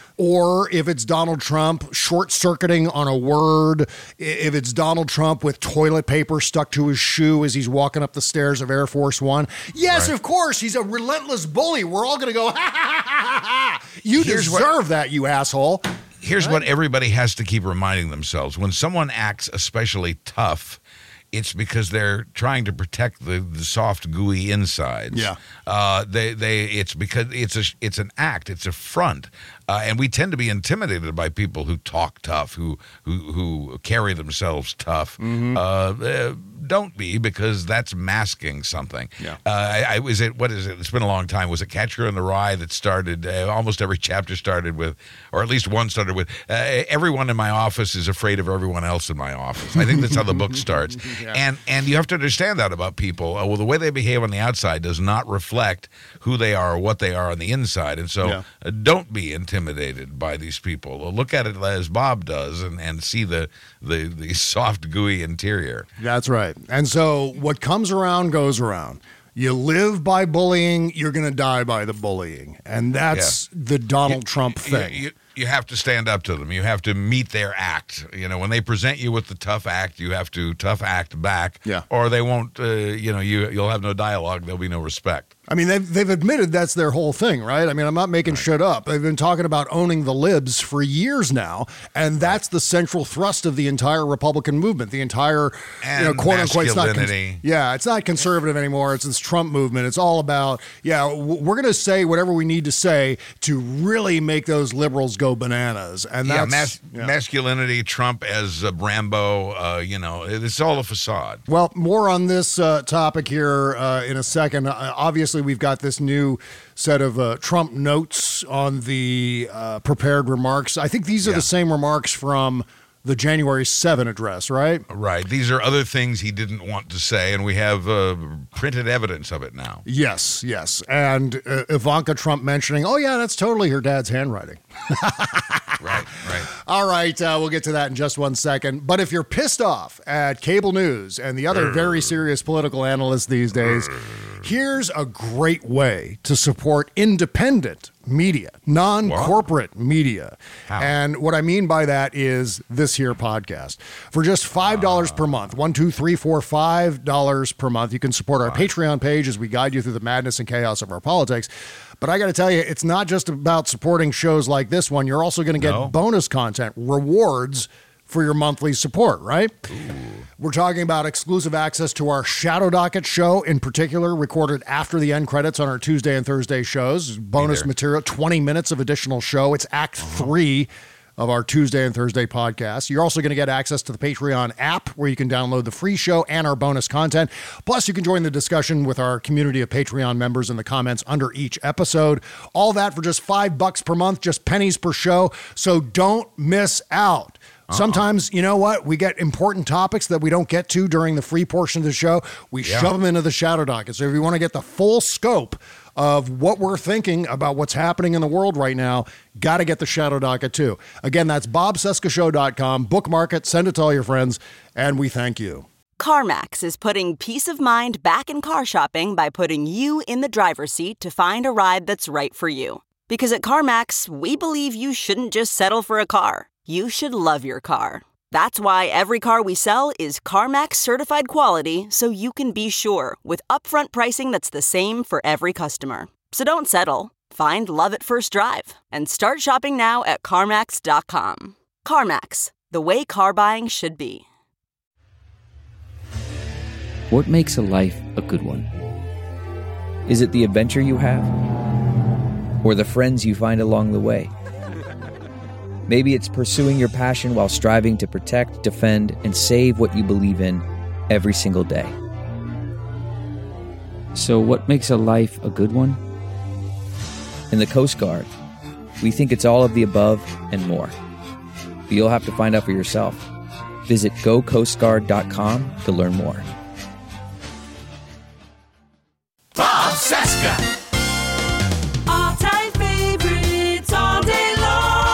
or if it's Donald Trump short circuiting on a word, i- if it's Donald Trump with toilet paper stuck to his shoe as he's walking up the stairs of Air Force One. Yes, Right. of course, he's a relentless bully. We're all going to go, ha ha ha ha ha. You Here's what- deserve that, you asshole. Here's what everybody has to keep reminding themselves. When someone acts especially tough, it's because they're trying to protect the, the soft, gooey insides. Yeah. Uh, they they it's because it's a it's an act. It's a front, uh, and we tend to be intimidated by people who talk tough, who who who carry themselves tough. Mm-hmm. Uh, uh, don't be, because that's masking something. Yeah. Uh, I, I was it. What is it? It's been a long time. Was it Catcher in the Rye that started? Uh, almost every chapter started with, or at least one started with, uh, everyone in my office is afraid of everyone else in my office. I think that's how the book starts. Yeah. And and you have to understand that about people. Uh, well, the way they behave on the outside does not reflect who they are or what they are on the inside. And so Yeah. uh, don't be intimidated by these people. Uh, Look at it as Bob does, and, and see the, the the soft, gooey interior. That's right. And so what comes around goes around. You live by bullying, you're going to die by the bullying. And that's the Donald Trump You- thing. You, you have to stand up to them. You have to meet their act. You know, when they present you with the tough act, you have to tough act back. Yeah. Or they won't. Uh, you know, you you'll have no dialogue. There'll be no respect. I mean, they've, they've admitted that's their whole thing, right? I mean, I'm not making shit up. They've been talking about owning the libs for years now, and that's the central thrust of the entire Republican movement, the entire, you know, And quote unquote, it's not, cons- masculinity. yeah, it's not conservative anymore. It's this Trump movement. It's all about, yeah, w- we're going to say whatever we need to say to really make those liberals go bananas. And Yeah, that's, mas- yeah. masculinity, Trump as uh, Brambo. Uh, you know, it's all a facade. Well, more on this uh, topic here uh, in a second. Uh, obviously, we've got this new set of uh, Trump notes on the uh, prepared remarks. I think these are Yeah. the same remarks from the January seventh address, right? Right. These are other things he didn't want to say, and we have uh, printed evidence of it now. Yes, yes. And uh, Ivanka Trump mentioning, oh, yeah, that's totally her dad's handwriting. Right, right. All right, uh, we'll get to that in just one second. But if you're pissed off at cable news and the other very serious political analysts these days, here's a great way to support independent media, non-corporate media. How? And what I mean by that is this here podcast. For just five dollars per month, one, two, three, four, five dollars per month, you can support our Patreon page as we guide you through the madness and chaos of our politics. But I got to tell you, it's not just about supporting shows like this one. You're also going to get No. bonus content, rewards for your monthly support, right? We're talking about exclusive access to our Shadow Docket show, in particular, recorded after the end credits on our Tuesday and Thursday shows. Bonus there. material, twenty minutes of additional show. It's Act Three of our Tuesday and Thursday podcasts. You're also going to get access to the Patreon app where you can download the free show and our bonus content. Plus, you can join the discussion with our community of Patreon members in the comments under each episode. All that for just five bucks per month, just pennies per show. So don't miss out. Uh-uh. Sometimes, you know what? We get important topics that we don't get to during the free portion of the show. We yeah. shove them into the shadow docket. So if you want to get the full scope of what we're thinking about what's happening in the world right now, got to get the shadow docket too. Again, that's bob cesca show dot com. Bookmark it, send it to all your friends, and we thank you. CarMax is putting peace of mind back in car shopping by putting you in the driver's seat to find a ride that's right for you. Because at CarMax, we believe you shouldn't just settle for a car. You should love your car. That's why every car we sell is CarMax certified quality, so you can be sure with upfront pricing that's the same for every customer. So don't settle. Find love at first drive and start shopping now at CarMax dot com. CarMax, the way car buying should be. What makes a life a good one? Is it the adventure you have? Or the friends you find along the way? Maybe it's pursuing your passion while striving to protect, defend, and save what you believe in every single day. So what makes a life a good one? In the Coast Guard, we think it's all of the above and more. But you'll have to find out for yourself. Visit go coast guard dot com to learn more. Bob Cesca. All-time favorites all day long.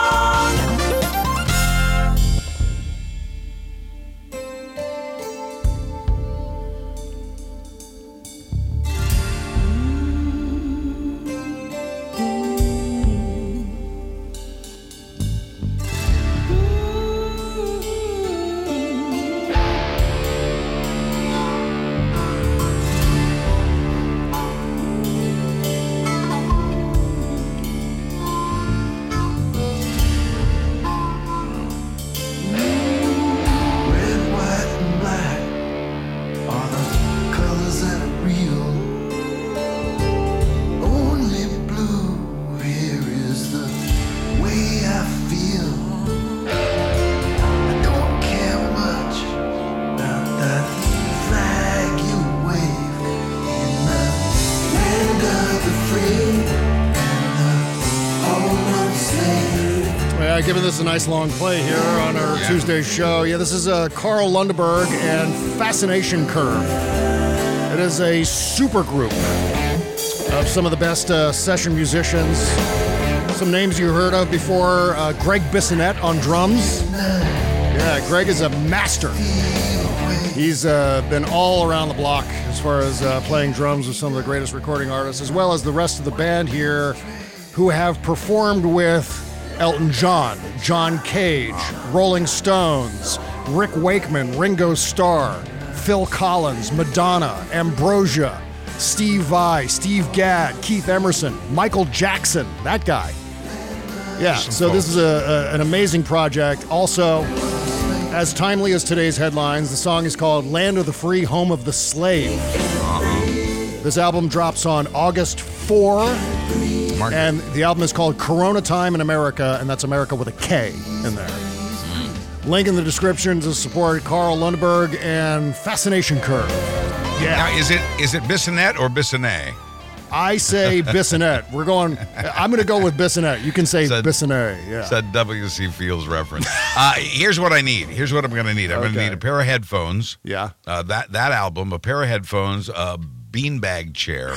Giving this a nice long play here on our yeah. Tuesday show. Yeah, this is uh, Carl Lundberg and Fascination Curve. It is a super group of some of the best uh, session musicians. Some names you heard of before. Uh, Greg Bissonette on drums. Yeah, Greg is a master. He's uh, been all around the block as far as uh, playing drums with some of the greatest recording artists, as well as the rest of the band here who have performed with Elton John, John Cage, Rolling Stones, Rick Wakeman, Ringo Starr, Phil Collins, Madonna, Ambrosia, Steve Vai, Steve Gadd, Keith Emerson, Michael Jackson, that guy. Yeah, so this is a, a, an amazing project. Also, as timely as today's headlines, the song is called Land of the Free, Home of the Slave. This album drops on August fourth. Mark. And the album is called Corona Time in America, and that's America with a K in there. Mm. Link in the description to support Carl Lundberg and Fascination Curve. Yeah. Now, is it is it Bissonette or Bissonnet? I say Bissonette. We're going, I'm going to go with Bissonette. You can say Said, Bissonnet. Yeah. It's that W C Fields reference. Uh, here's what I need. Here's what I'm going to need. I'm okay. going to need a pair of headphones. Yeah. Uh, that, that album, a pair of headphones, a beanbag chair.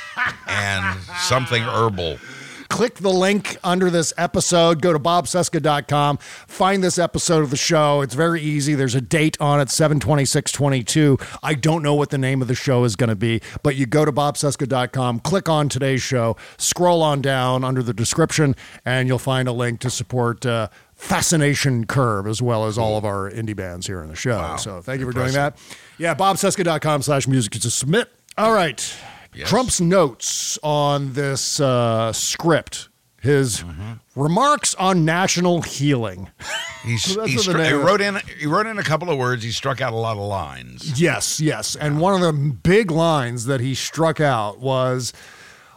And something herbal. Click the link under this episode. Go to bob cesca dot com. Find this episode of the show. It's very easy. There's a date on it, seven twenty-six twenty-two. I don't know what the name of the show is going to be, but you go to bob cesca dot com, click on today's show, scroll on down under the description, and you'll find a link to support uh, Fascination Curve, as well as all of our indie bands here in the show. Wow. So thank you Impressive. for doing that. Yeah, bob cesca dot com slash music to submit. All right. Yes. Trump's notes on this uh, script, his mm-hmm. remarks on national healing. He's, so he, stru- he wrote in he wrote in a couple of words. He struck out a lot of lines. Yes, yes. Yeah. And one of the big lines that he struck out was,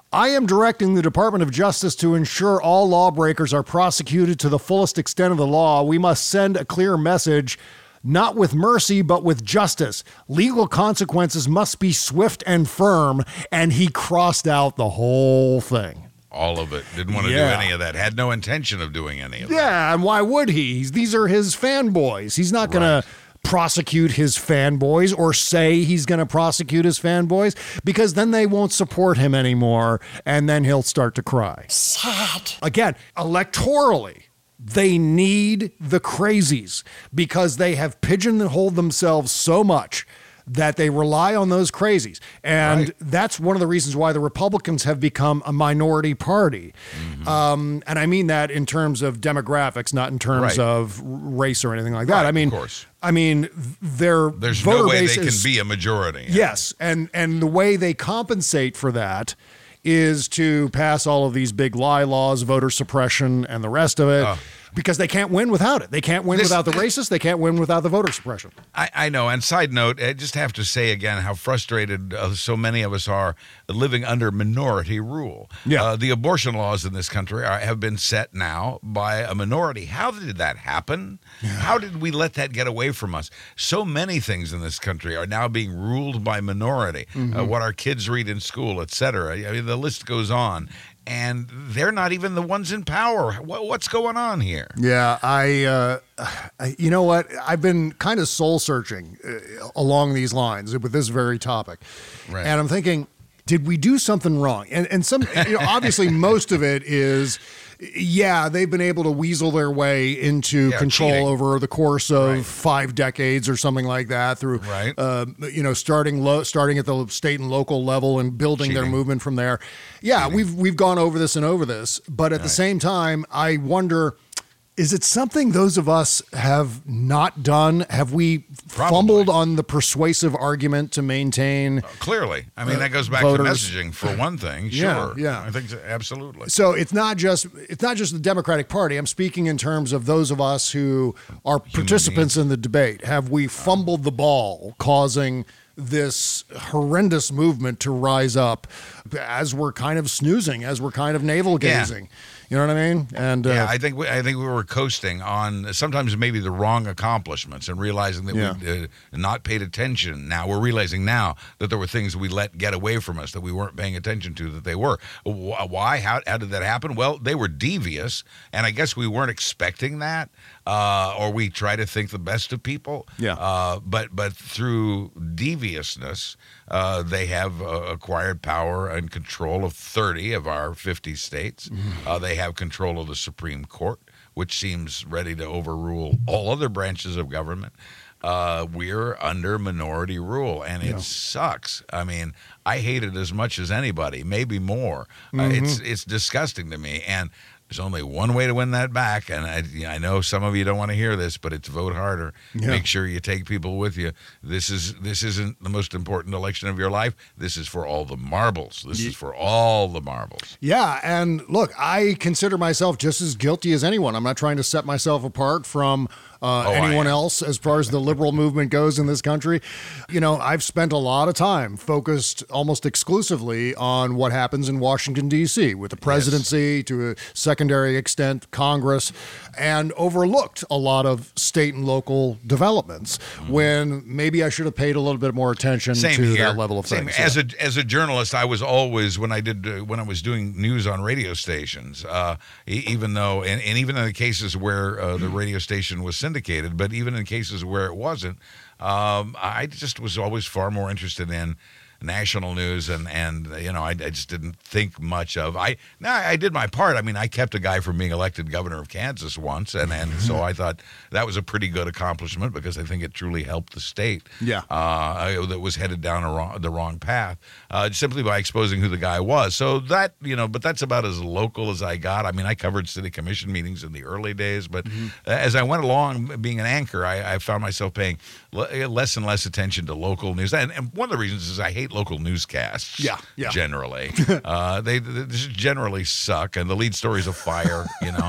I am directing the Department of Justice to ensure all lawbreakers are prosecuted to the fullest extent of the law. We must send a clear message, not with mercy, but with justice. Legal consequences must be swift and firm. And he crossed out the whole thing. All of it. Didn't want to Yeah. do any of that. Had no intention of doing any of that. Yeah, and why would he? He's, these are his fanboys. He's not going Right. to prosecute his fanboys or say he's going to prosecute his fanboys, because then they won't support him anymore, and then he'll start to cry. Sad. Again, electorally, they need the crazies because they have pigeonholed themselves so much that they rely on those crazies. And Right. that's one of the reasons why the Republicans have become a minority party. Mm-hmm. Um, and I mean that in terms of demographics, not in terms Right. of race or anything like that. Right, I mean, of course. I mean, their There's voter no way base they is, can be a majority. Yes, and and the way they compensate for that is to pass all of these big lie laws, voter suppression, and the rest of it, Oh. because they can't win without it. They can't win This- without the racists. They can't win without the voter suppression. I, I know. And side note, I just have to say again how frustrated uh, so many of us are living under minority rule. Yeah. Uh, the abortion laws in this country are, have been set now by a minority. How did that happen? How did we let that get away from us? So many things in this country are now being ruled by minority. Uh, what our kids read in school, et cetera. I mean, the list goes on. And they're not even the ones in power. What, what's going on here? Yeah, I, uh, I, you know what? I've been kind of soul searching uh, along these lines with this very topic, Right. and I'm thinking, did we do something wrong? And and some, you know, obviously, most of it is, yeah, they've been able to weasel their way into Yeah, control cheating. over the course of Right. five decades or something like that. Through, Right. uh, you know, starting low, starting at the state and local level and building their Cheating. movement from there. Yeah, we've we've gone over this and over this, but at the same time, I wonder. Is it something those of us have not done? Have we Probably. fumbled on the persuasive argument to maintain? Clearly. I mean, Uh, that goes back voters. to messaging for one thing. Yeah, Sure. yeah. I think so, absolutely. So it's not just it's not just the Democratic Party. I'm speaking in terms of those of us who are participants in the debate. Have we fumbled the ball, causing this horrendous movement to rise up as we're kind of snoozing, as we're kind of navel gazing? You know what I mean? And uh, Yeah, I think we, I think we were coasting on sometimes maybe the wrong accomplishments and realizing that Yeah. we uh, not paid attention. Now we're realizing now that there were things we let get away from us that we weren't paying attention to that they were. Wh- Why? How, how did that happen? Well, they were devious, and I guess we weren't expecting that, uh, or we try to think the best of people. Yeah. Uh, but but through deviousness, uh, they have uh, acquired power and control of thirty of our fifty states. Mm-hmm. Uh, they have control of the Supreme Court, which seems ready to overrule all other branches of government. Uh, we're under minority rule, and it Yeah. sucks. I mean, I hate it as much as anybody, maybe more. Uh, Mm-hmm. it's it's disgusting to me, and there's only one way to win that back. And I, I know some of you don't want to hear this, but it's vote harder. Yeah. Make sure you take people with you. This is this isn't the most important election of your life. This is for all the marbles. This is for all the marbles. Yeah, and look, I consider myself just as guilty as anyone. I'm not trying to set myself apart from uh, Oh, I anyone am. else as far as the liberal movement goes in this country. You know, I've spent a lot of time focused almost exclusively on what happens in Washington, D C, with the presidency, to a secondary extent, Congress, and overlooked a lot of state and local developments when maybe I should have paid a little bit more attention Same to here. that level of Same. things. As Yeah. a as a journalist, I was always when I did uh, when I was doing news on radio stations, uh, e- even though and, and even in the cases where uh, the radio station was syndicated, but even in cases where it wasn't, um, I just was always far more interested in national news and and you know I, I just didn't think much of I now I did my part. I mean, I kept a guy from being elected governor of Kansas once, and and so I thought that was a pretty good accomplishment because I think it truly helped the state. Yeah. uh, that was headed down a wrong, the wrong path uh, simply by exposing who the guy was. So that you know, but that's about as local as I got. I mean, I covered city commission meetings in the early days, but as I went along, being an anchor, I, I found myself paying le- less and less attention to local news. And, and one of the reasons is I hate local newscasts. Yeah, yeah. Generally, uh, they, they just generally suck, and the lead stories of fire, you know. And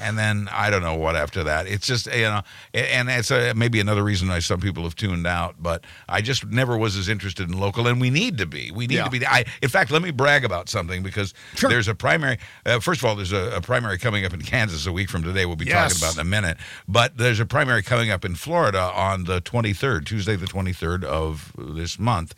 and then I don't know what after that. It's just, you know, and it's a, maybe another reason why some people have tuned out. But I just never was as interested in local, and we need to be. We need Yeah. to be. I, in fact, let me brag about something because Sure. there's a primary. Uh, first of all, there's a, a primary coming up in Kansas a week from today. We'll be Yes. talking about in a minute. But there's a primary coming up in Florida on the twenty-third, Tuesday the twenty-third of this month,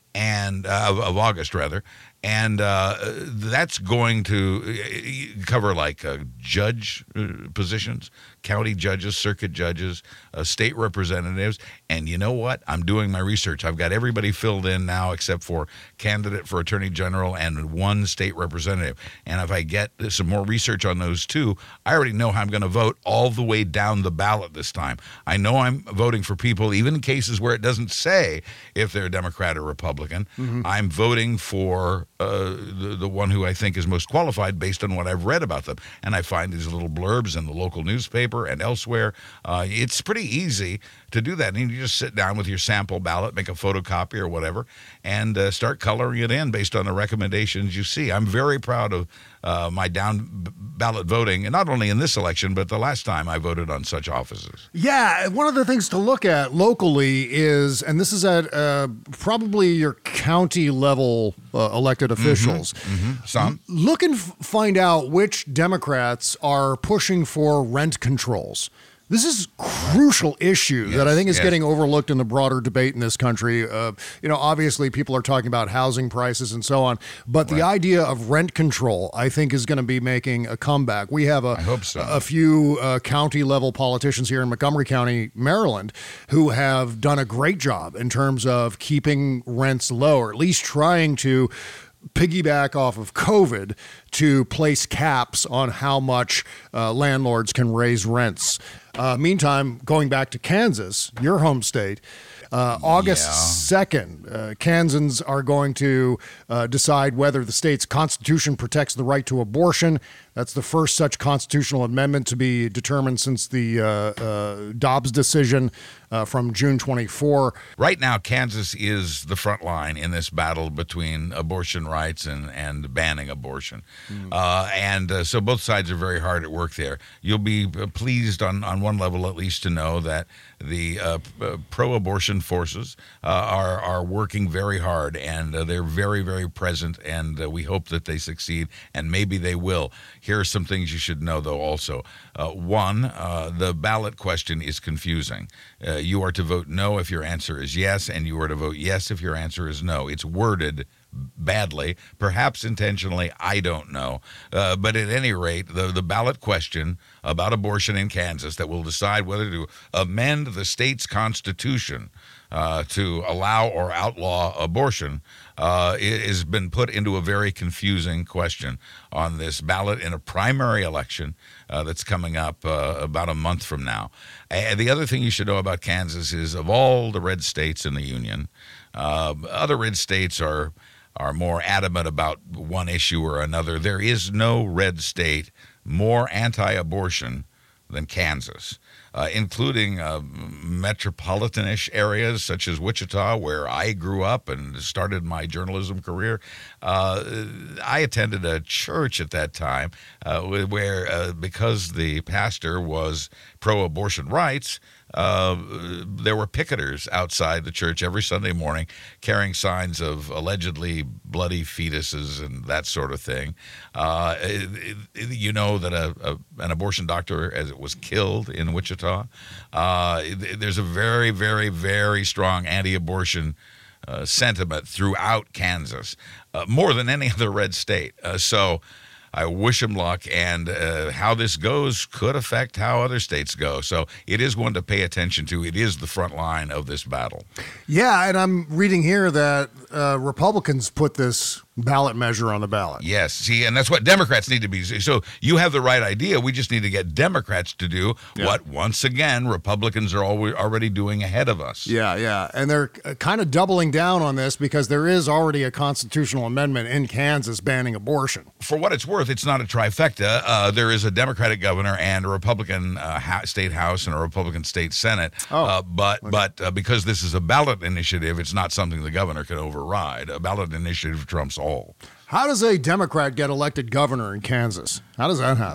and uh, of, of August rather. And uh, that's going to cover like uh, judge uh, positions, county judges, circuit judges, uh, state representatives. And you know what? I'm doing my research. I've got everybody filled in now except for candidate for attorney general and one state representative. And if I get some more research on those two, I already know how I'm going to vote all the way down the ballot this time. I know I'm voting for people, even in cases where it doesn't say if they're Democrat or Republican. Mm-hmm. I'm voting for uh, the, the one who I think is most qualified based on what I've read about them. And I find these little blurbs in the local newspaper and elsewhere. Uh, it's pretty easy to do that. And you just sit down with your sample ballot, make a photocopy or whatever, and uh, start coloring it in based on the recommendations you see. I'm very proud of uh, my down ballot voting, and not only in this election, but the last time I voted on such offices. Yeah, one of the things to look at locally is, and this is at uh, probably your county level uh, elected officials, Mm-hmm. Some. look and f- find out which Democrats are pushing for rent controls. This is a crucial issue Yes, that I think is yes. getting overlooked in the broader debate in this country. Uh, you know, obviously people are talking about housing prices and so on, but the idea of rent control, I think, is going to be making a comeback. We have a, I hope so. a few uh, county level politicians here in Montgomery County, Maryland, who have done a great job in terms of keeping rents low, or at least trying to piggyback off of COVID to place caps on how much uh, landlords can raise rents. Uh, meantime, going back to Kansas, your home state, uh, August second, uh, Kansans are going to uh, decide whether the state's constitution protects the right to abortion. That's the first such constitutional amendment to be determined since the uh, uh, Dobbs decision uh, from June twenty-fourth. Right now, Kansas is the front line in this battle between abortion rights and, and banning abortion. Mm. Uh, and uh, so both sides are very hard at work there. You'll be pleased on, on one level, at least, to know that the uh, uh, pro-abortion forces uh, are, are working very hard, and uh, they're very, very present, and uh, we hope that they succeed, and maybe they will. Here are some things you should know, though, also. Uh, one, uh, the ballot question is confusing. Uh, you are to vote no if your answer is yes, and you are to vote yes if your answer is no. It's worded badly, perhaps intentionally, I don't know. Uh, but at any rate, the, the ballot question about abortion in Kansas that will decide whether to amend the state's constitution uh, to allow or outlaw abortion uh, has been put into a very confusing question on this ballot in a primary election uh, that's coming up uh, about a month from now. And the other thing you should know about Kansas is, of all the red states in the union, uh, other red states are are more adamant about one issue or another. There is no red state more anti-abortion than Kansas, uh, including uh, metropolitan-ish areas such as Wichita, where I grew up and started my journalism career. Uh, I attended a church at that time uh, where, uh, because the pastor was pro-abortion rights, Uh, there were picketers outside the church every Sunday morning carrying signs of allegedly bloody fetuses and that sort of thing. Uh, it, it, you know that a, a, an abortion doctor as it was killed in Wichita. Uh, it, there's a very, very, very strong anti-abortion uh, sentiment throughout Kansas, uh, more than any other red state. Uh, so I wish him luck, and uh, how this goes could affect how other states go. So it is one to pay attention to. It is the front line of this battle. Yeah, and I'm reading here that uh, Republicans put this ballot measure on the ballot. Yes, see, and that's what Democrats need to be. So you have the right idea. We just need to get Democrats to do Yeah. what, once again, Republicans are always already doing ahead of us. Yeah, yeah. And they're uh, kind of doubling down on this because there is already a constitutional amendment in Kansas banning abortion. For what it's worth, it's not a trifecta. Uh, there is a Democratic governor and a Republican uh, ha- state house and a Republican state senate. Oh, uh, but okay. but uh, because this is a ballot initiative, it's not something the governor can override. A ballot initiative trumps all. How does a Democrat get elected governor in Kansas? How does that happen?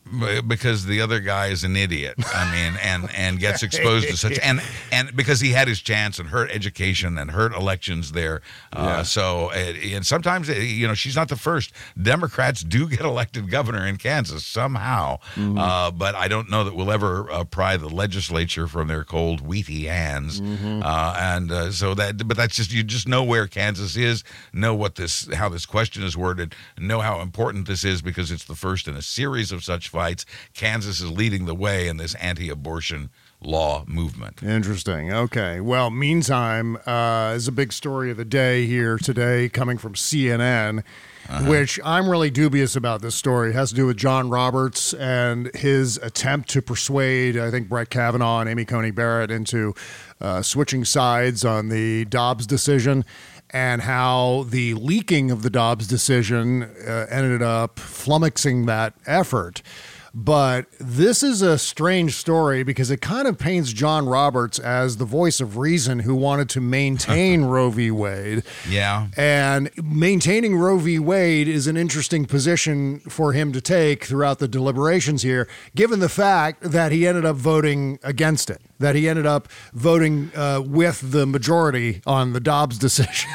Because the other guy is an idiot. I mean, and and gets exposed to such and and because he had his chance and hurt education and hurt elections there. Uh, Yeah. So and sometimes you know she's not the first. Democrats do get elected governor in Kansas somehow, Mhm. uh, but I don't know that we'll ever uh, pry the legislature from their cold, wheaty hands. Mhm. Uh, and uh, so that, but that's just you just know where Kansas is, know what this how this question is worded, know how important this is because it's the first in a series of such fights. Kansas is leading the way in this anti-abortion law movement. Interesting. Okay. Well, meantime, uh, is a big story of the day here today coming from C N N, Uh-huh. which I'm really dubious about this story. It has to do with John Roberts and his attempt to persuade, I think, Brett Kavanaugh and Amy Coney Barrett into uh, switching sides on the Dobbs decision, and how the leaking of the Dobbs decision uh, ended up flummoxing that effort. But this is a strange story because it kind of paints John Roberts as the voice of reason who wanted to maintain Roe v. Wade. Yeah. And maintaining Roe v. Wade is an interesting position for him to take throughout the deliberations here, given the fact that he ended up voting against it, that he ended up voting uh, with the majority on the Dobbs decision.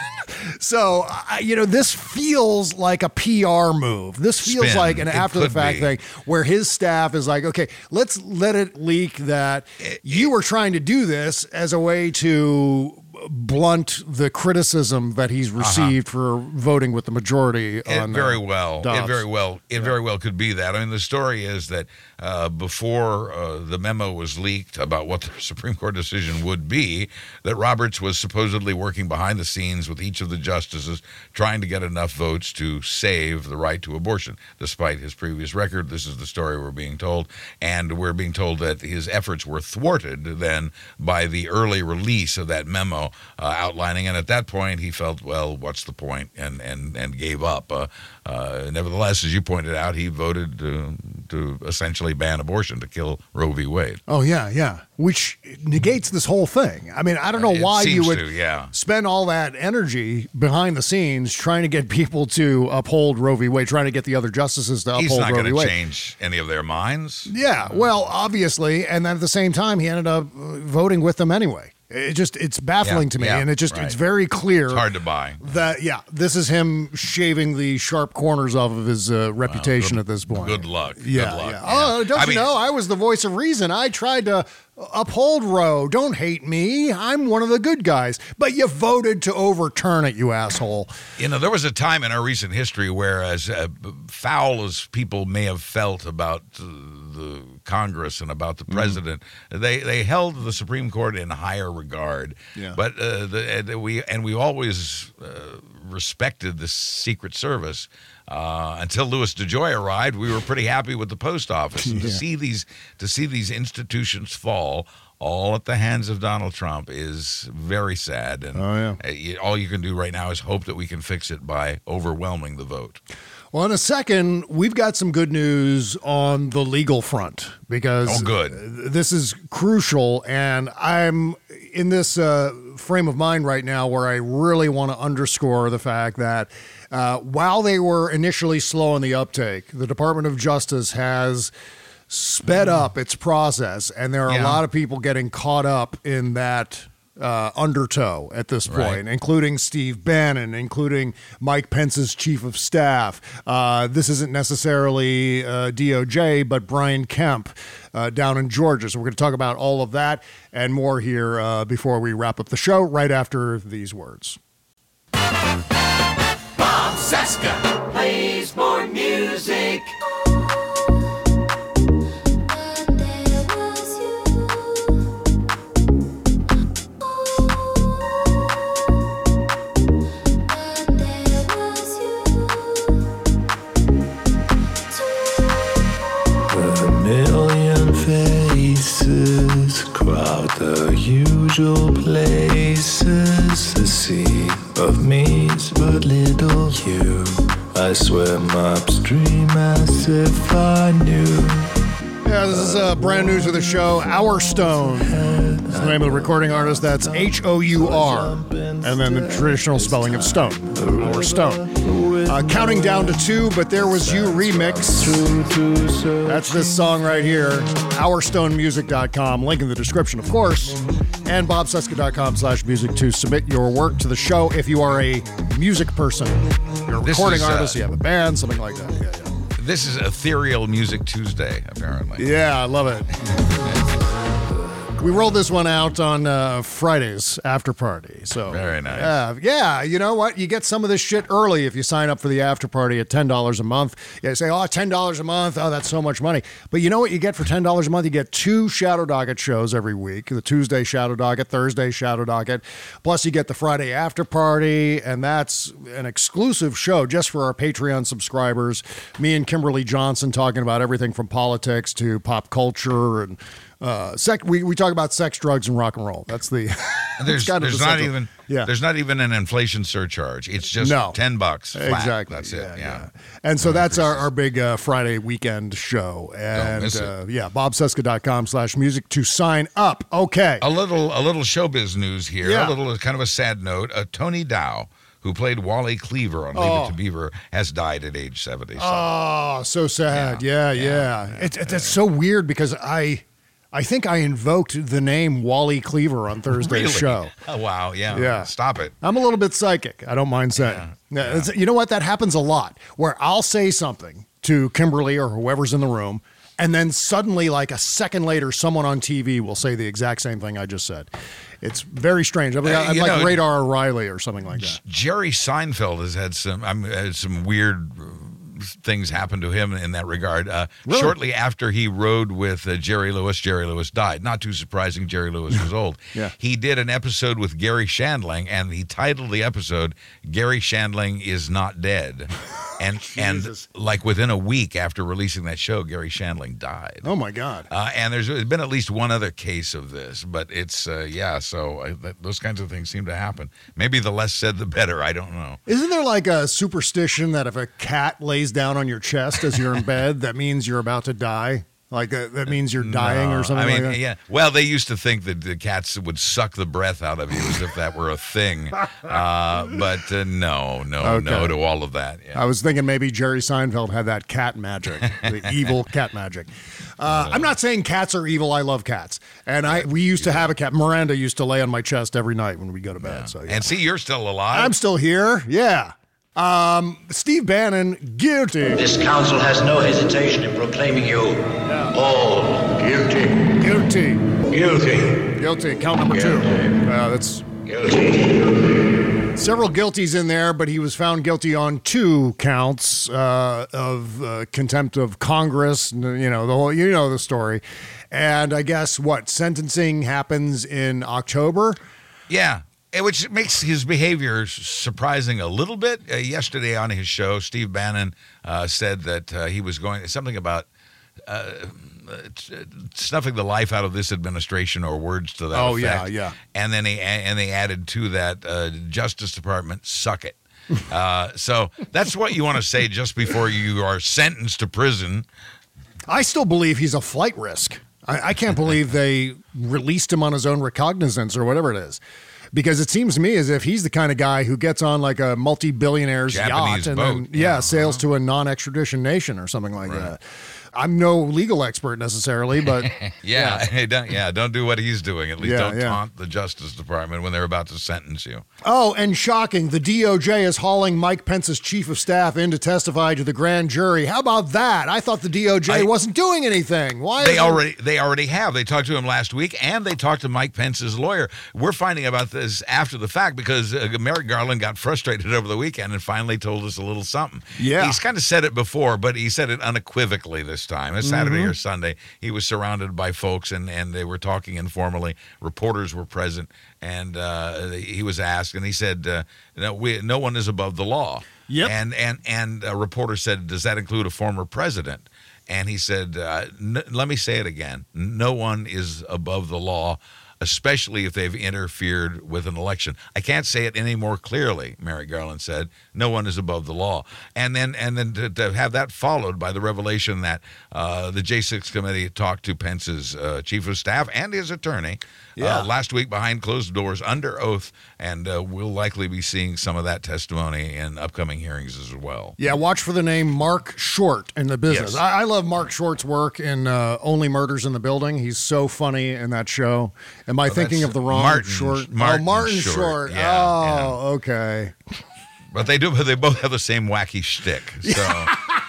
So, uh, you know, this feels like a P R move. This feels Spin. like an It after the could fact be. thing where his staff is like, okay, let's let it leak that you were trying to do this as a way to blunt the criticism that he's received for voting with the majority It on very uh, well. It Dobbs. very well. It very well could be that. I mean, the story is that uh, before uh, the memo was leaked about what the Supreme Court decision would be, that Roberts was supposedly working behind the scenes with each of the justices, trying to get enough votes to save the right to abortion. Despite his previous record, this is the story we're being told, and we're being told that his efforts were thwarted then by the early release of that memo. Uh, outlining, and at that point he felt, well, what's the point, and and and gave up. Uh, uh, nevertheless, as you pointed out, he voted to, to essentially ban abortion, to kill Roe v. Wade. Oh, yeah, yeah. Which negates this whole thing. I mean, I don't know It why you seems would to, yeah. spend all that energy behind the scenes trying to get people to uphold Roe v. Wade, trying to get the other justices to He's uphold not Roe going v. to Wade. change any of their minds. Yeah, well, obviously, and then at the same time, he ended up uh, voting with them anyway. It just, it's baffling Yeah, to me, yeah, and it just, right. it's very clear. It's hard to buy. That, yeah, this is him shaving the sharp corners off of his uh, reputation good- at this point. Good luck. Yeah, Good luck. yeah. Oh, don't I you mean- know? I was the voice of reason. I tried to uphold Roe. Don't hate me. I'm one of the good guys. But you voted to overturn it, you asshole. You know, there was a time in our recent history where, as uh, foul as people may have felt about uh, the Congress and about the president, they they held the Supreme Court in higher regard. Yeah. But uh, the, and we and we always uh, respected the Secret Service. Uh, until Louis DeJoy arrived, we were pretty happy with the post office. And to Yeah. see these to see these institutions fall all at the hands of Donald Trump is very sad. And Oh, yeah. uh, you- all you can do right now is hope that we can fix it by overwhelming the vote. Well, in a second, we've got some good news on the legal front because Oh, good. this is crucial. And I'm in this uh, frame of mind right now where I really want to underscore the fact that uh, while they were initially slow in the uptake, the Department of Justice has sped up its process, and there are Yeah. a lot of people getting caught up in that uh, undertow at this point, Right. including Steve Bannon, including Mike Pence's chief of staff. Uh, this isn't necessarily uh, D O J, but Brian Kemp uh, down in Georgia. So we're going to talk about all of that and more here uh, before we wrap up the show, right after these words. Bob Cesca plays more music. A million faces crowd the usual places. A sea of me's but little you. I swim upstream as if I knew. Yeah, this is uh, brand new to the show. Our Stone is the name of the recording artist. That's H O U R. And then the traditional spelling of Stone. Our Stone. Uh, Counting Down to Two, But There Was You remix. That's this song right here. our stone music dot com. Link in the description, of course. And bob cesca dot com slash music to submit your work to the show if you are a music person. You're a recording is, uh, artist, you have a band, something like that. Yeah, yeah. This is Ethereal Music Tuesday, apparently. Yeah, I love it. We rolled this one out on uh, Friday's after party. So very nice. Yeah, yeah. You know what? You get some of this shit early if you sign up for the after party at ten dollars a month. You say, oh, ten dollars a month. Oh, that's so much money. But you know what you get for ten dollars a month? You get two Shadow Docket shows every week. The Tuesday Shadow Docket, Thursday Shadow Docket. Plus you get the Friday after party, and that's an exclusive show just for our Patreon subscribers. Me and Kimberly Johnson talking about everything from politics to pop culture and Uh, sec- we, we talk about sex, drugs, and rock and roll. That's the. There's, kind of there's the not central- even yeah. there's not even an inflation surcharge. It's just No. ten bucks. Flat. Exactly. That's yeah, it. Yeah. And so that's our, our big uh, Friday weekend show. And miss it. uh, yeah, bob cesca dot com slash music to sign up. Okay. A little a little showbiz news here. Yeah. A little kind of a sad note. Uh, Tony Dow, who played Wally Cleaver on Leave Oh. It to Beaver, has died at age seventy. Oh, so sad. Yeah, yeah. Yeah. yeah. It's, it's, it's so weird because I. I think I invoked the name Wally Cleaver on Thursday's Really? show. Oh, wow. Yeah. Yeah. Stop it. I'm a little bit psychic. I don't mind saying. Yeah. Yeah, it's- You know what? That happens a lot where I'll say something to Kimberly or whoever's in the room, and then suddenly, like a second later, someone on T V will say the exact same thing I just said. It's very strange. I'm, Uh, I'm you like know, Radar O'Reilly or something like that. Jerry Seinfeld has had some um, had some weird uh, things happen to him in that regard. Uh, Really? Shortly after he rode with uh, Jerry Lewis, Jerry Lewis died. Not too surprising, Jerry Lewis was old. Yeah. He did an episode with Gary Shandling, and he titled the episode, Gary Shandling is Not Dead. And, and like within a week after releasing that show, Gary Shandling died. Oh, my God. Uh, and there's been at least one other case of this, but it's, uh, yeah, so uh, th- those kinds of things seem to happen. Maybe the less said, the better. I don't know. Isn't there like a superstition that if a cat lays down on your chest as you're in bed, that means you're about to die? Like uh, that means you're dying No, or something I mean, like that? yeah. Well, they used to think that the cats would suck the breath out of you as if that were a thing. Uh, but uh, no, no, Okay. no to all of that. Yeah. I was thinking maybe Jerry Seinfeld had that cat magic, the evil cat magic. Uh, I'm not saying cats are evil. I love cats, and I we used to have a cat. Miranda used to lay on my chest every night when we go to bed. So yeah. And see, you're still alive. I'm still here. Yeah. Um, Steve Bannon guilty. This council has no hesitation in proclaiming you all guilty. Guilty. Guilty. Guilty. Count number two. Uh, that's guilty. Several guilties in there, but he was found guilty on two counts uh, of uh, contempt of Congress. You know the whole. You know the story. And I guess what sentencing happens in October. Yeah. Eh, Which makes his behavior surprising a little bit. Uh, yesterday on his show, Steve Bannon uh, said that uh, he was going something about uh, snuffing the life out of this administration or words to that Oh, effect. yeah, yeah. And then he and they added to that, uh, Justice Department, suck it. uh, so that's what you want to say just before you are sentenced to prison. I still believe he's a flight risk. I, I can't believe they released him on his own recognizance or whatever it is. Because it seems to me as if he's the kind of guy who gets on like a multi-billionaire's Japanese yacht and boat, then, yeah, yeah. sails to a non-extradition nation or something like that. I'm no legal expert necessarily, but yeah, Hey, don't, yeah, don't do what he's doing. At least Yeah, don't yeah. taunt the Justice Department when they're about to sentence you. Oh, and shocking, the D O J is hauling Mike Pence's chief of staff in to testify to the grand jury. How about that? I thought the D O J I- wasn't doing anything. Why? They is it- already they already have. They talked to him last week, and they talked to Mike Pence's lawyer. We're finding about this after the fact because uh, Merrick Garland got frustrated over the weekend and finally told us a little something. Yeah. He's kind of said it before, but he said it unequivocally this time. It's Saturday Mhm. or Sunday. He was surrounded by folks, and, and they were talking informally. Reporters were present, and uh, he was asked, and he said, uh, no, we, no one is above the law. Yep. And, and, and a reporter said, does that include a former president? And he said, uh, n- let me say it again. No one is above the law especially if they've interfered with an election. I can't say it any more clearly, Merrick Garland said. No one is above the law. And then and then to, to have that followed by the revelation that uh, the J six committee talked to Pence's uh, chief of staff and his attorney Yeah. uh, last week behind closed doors under oath, and uh, we'll likely be seeing some of that testimony in upcoming hearings as well. Yeah, watch for the name Mark Short in the business. Yes. I, I love Mark Short's work in uh, Only Murders in the Building. He's so funny in that show. Am I Oh, thinking that's of the wrong Martin- Short? Martin oh, Martin Short. Short. Yeah, oh, okay. But they do. They both have the same wacky shtick. So.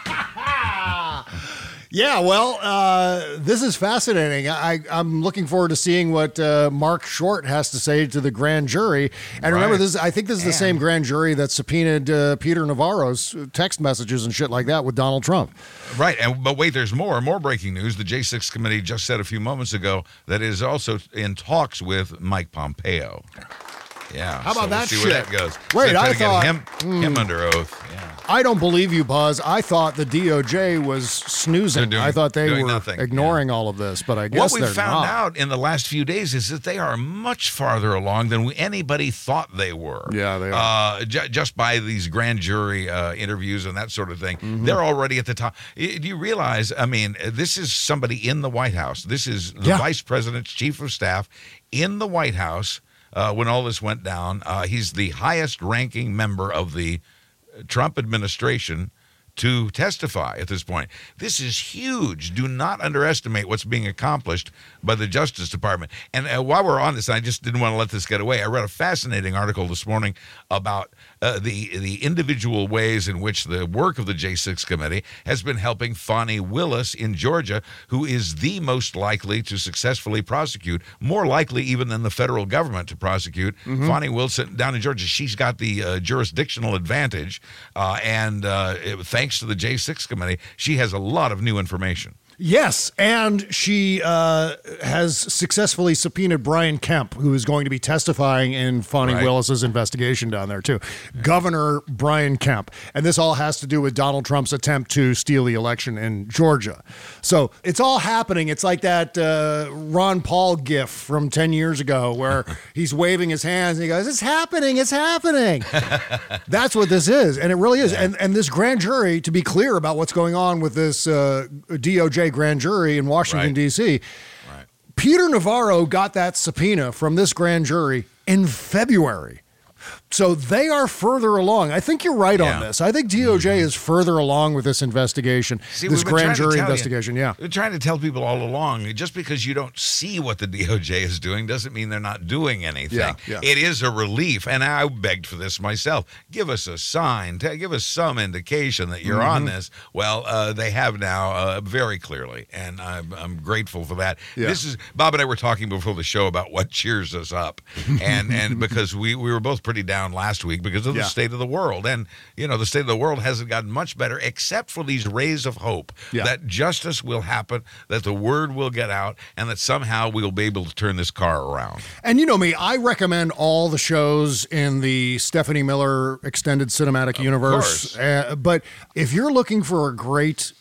Yeah, well, uh, this is fascinating. I, I'm looking forward to seeing what uh, Mark Short has to say to the grand jury. And remember, Right. this I think this is the And- same grand jury that subpoenaed uh, Peter Navarro's text messages and shit like that with Donald Trump. Right, and but wait, there's more. More breaking news. The J six committee just said a few moments ago that it is also in talks with Mike Pompeo. Yeah. How about so we'll that see shit? where that goes. Wait, So try I to get thought- him, him Hmm. under oath. Yeah. I don't believe you, Buzz. I thought the D O J was snoozing. They're doing- I thought they doing were nothing, ignoring all of this, but I guess What we they're found not. out in the last few days is that they are much farther along than we, anybody thought they were. Yeah, they are. Uh, ju- just by these grand jury uh, interviews and that sort of thing. Mm-hmm. They're already at the top. Y- Do you realize, I mean, this is somebody in the White House. This is the Yeah. vice president's chief of staff in the White House uh, when all this went down. Uh, he's the highest ranking member of the Trump administration to testify at this point. This is huge. Do not underestimate what's being accomplished by the Justice Department. And uh, while we're on this, I just didn't want to let this get away. I read a fascinating article this morning about uh, the the individual ways in which the work of the J six committee has been helping Fani Willis in Georgia, who is the most likely to successfully prosecute, more likely even than the federal government to prosecute. Mm-hmm. Fani Wilson down in Georgia, she's got the uh, jurisdictional advantage, uh, and uh, it, thanks to the J six committee, she has a lot of new information. Yes, and she uh, has successfully subpoenaed Brian Kemp, who is going to be testifying in Fani Right. Willis's investigation down there, too. Governor Brian Kemp. And this all has to do with Donald Trump's attempt to steal the election in Georgia. So it's all happening. It's like that uh, Ron Paul gif from ten years ago where he's waving his hands and he goes, it's happening, it's happening. That's what this is, and it really is. And and this grand jury, to be clear about what's going on with this uh, D O J grand jury in Washington, Right. D C, Right. Peter Navarro got that subpoena from this grand jury in February. So they are further along. I think you're right Yeah. on this. I think D O J is further along with this investigation, See, this we've been trying grand to jury tell you. investigation. Yeah. We're trying to tell people all along, just because you don't see what the D O J is doing doesn't mean they're not doing anything. Yeah, yeah. It is a relief, and I begged for this myself. Give us a sign, t- give us some indication that you're on Mm-hmm. this. Well, uh, they have now uh, very clearly, and I'm, I'm grateful for that. Yeah. This is Bob and I were talking before the show about what cheers us up, and and because we, we were both pretty down last week because of Yeah. the state of the world, and you know the state of the world hasn't gotten much better except for these rays of hope Yeah. that justice will happen, that the word will get out, and that somehow we'll be able to turn this car around. And you know me, I recommend all the shows in the Stephanie Miller Extended Cinematic Universe. course. Uh, but if you're looking for a great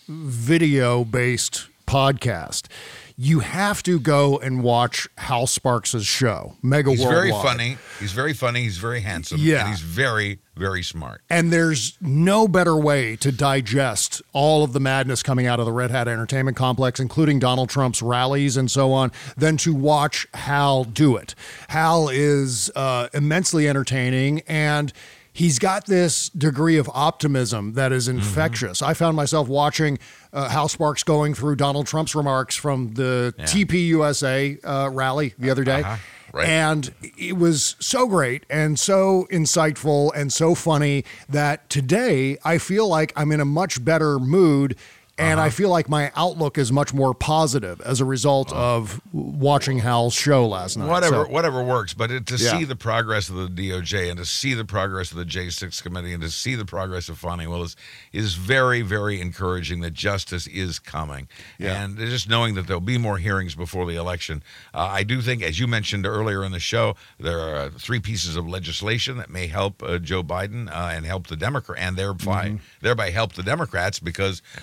video-based podcast, you have to go and watch Hal Sparks' show, Mega He's Worldwide. very funny. He's very funny. He's very handsome. Yeah. And he's very, very smart. And there's no better way to digest all of the madness coming out of the Red Hat Entertainment Complex, including Donald Trump's rallies and so on, than to watch Hal do it. Hal is uh, immensely entertaining, and he's got this degree of optimism that is infectious. I found myself watching uh, Hal Sparks going through Donald Trump's remarks from the Yeah. T P U S A uh, rally the other day. Uh-huh. Right. And it was so great and so insightful and so funny that today I feel like I'm in a much better mood. And Uh-huh. I feel like my outlook is much more positive as a result of watching Hal's show last night. Whatever, So- whatever works, but it, to Yeah. see the progress of the D O J and to see the progress of the J six committee and to see the progress of Fani Willis is very, very encouraging that justice is coming. Yeah. And just knowing that there'll be more hearings before the election. Uh, I do think, as you mentioned earlier in the show, there are uh, three pieces of legislation that may help uh, Joe Biden uh, and help the Democrat, and thereby, Mm-hmm. thereby help the Democrats, because polls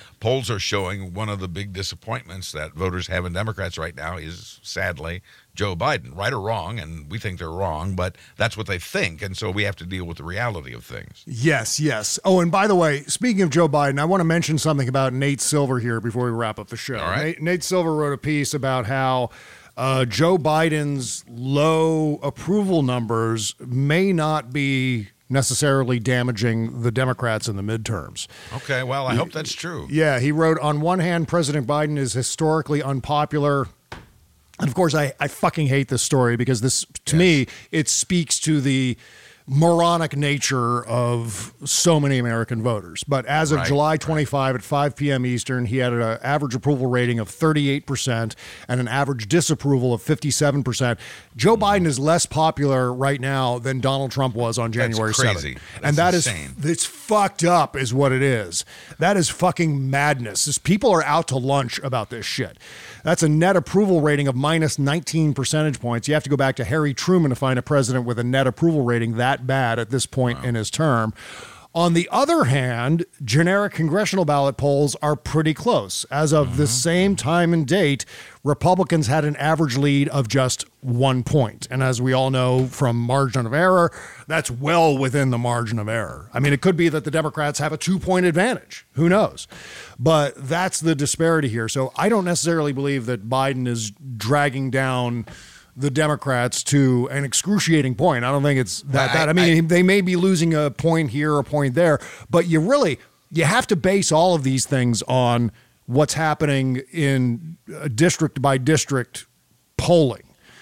polls are showing one of the big disappointments that voters have in Democrats right now is, sadly, Joe Biden, right or wrong, and we think they're wrong, but that's what they think, and so we have to deal with the reality of things. Yes, yes. Oh, and by the way, speaking of Joe Biden, I want to mention something about Nate Silver here before we wrap up the show. All right. Nate, Nate Silver wrote a piece about how uh, Joe Biden's low approval numbers may not be necessarily damaging the Democrats in the midterms. Okay, well, I hope that's true. Yeah, he wrote, on one hand, President Biden is historically unpopular. And of course, I, I fucking hate this story because this, to yes. me, it speaks to the moronic nature of so many American voters. But as of right, July twenty-fifth right. at five p.m. Eastern, he had an average approval rating of thirty-eight percent and an average disapproval of fifty-seven percent. Joe Biden is less popular right now than Donald Trump was on January That's crazy. seventh. That's and that insane. is, it's fucked up is what it is. That is fucking madness. This, people are out to lunch about this shit. That's a net approval rating of minus nineteen percentage points. You have to go back to Harry Truman to find a president with a net approval rating that bad at this point wow. in his term. On the other hand, generic congressional ballot polls are pretty close. As of mm-hmm. the same time and date, Republicans had an average lead of just one point. And as we all know from margin of error, that's well within the margin of error. I mean, it could be that the Democrats have a two-point advantage. Who knows? But that's the disparity here. So I don't necessarily believe that Biden is dragging down the Democrats to an excruciating point. I don't think it's that bad. I, I mean, I, they may be losing a point here, a point there, but you really, you have to base all of these things on what's happening in district by district polling,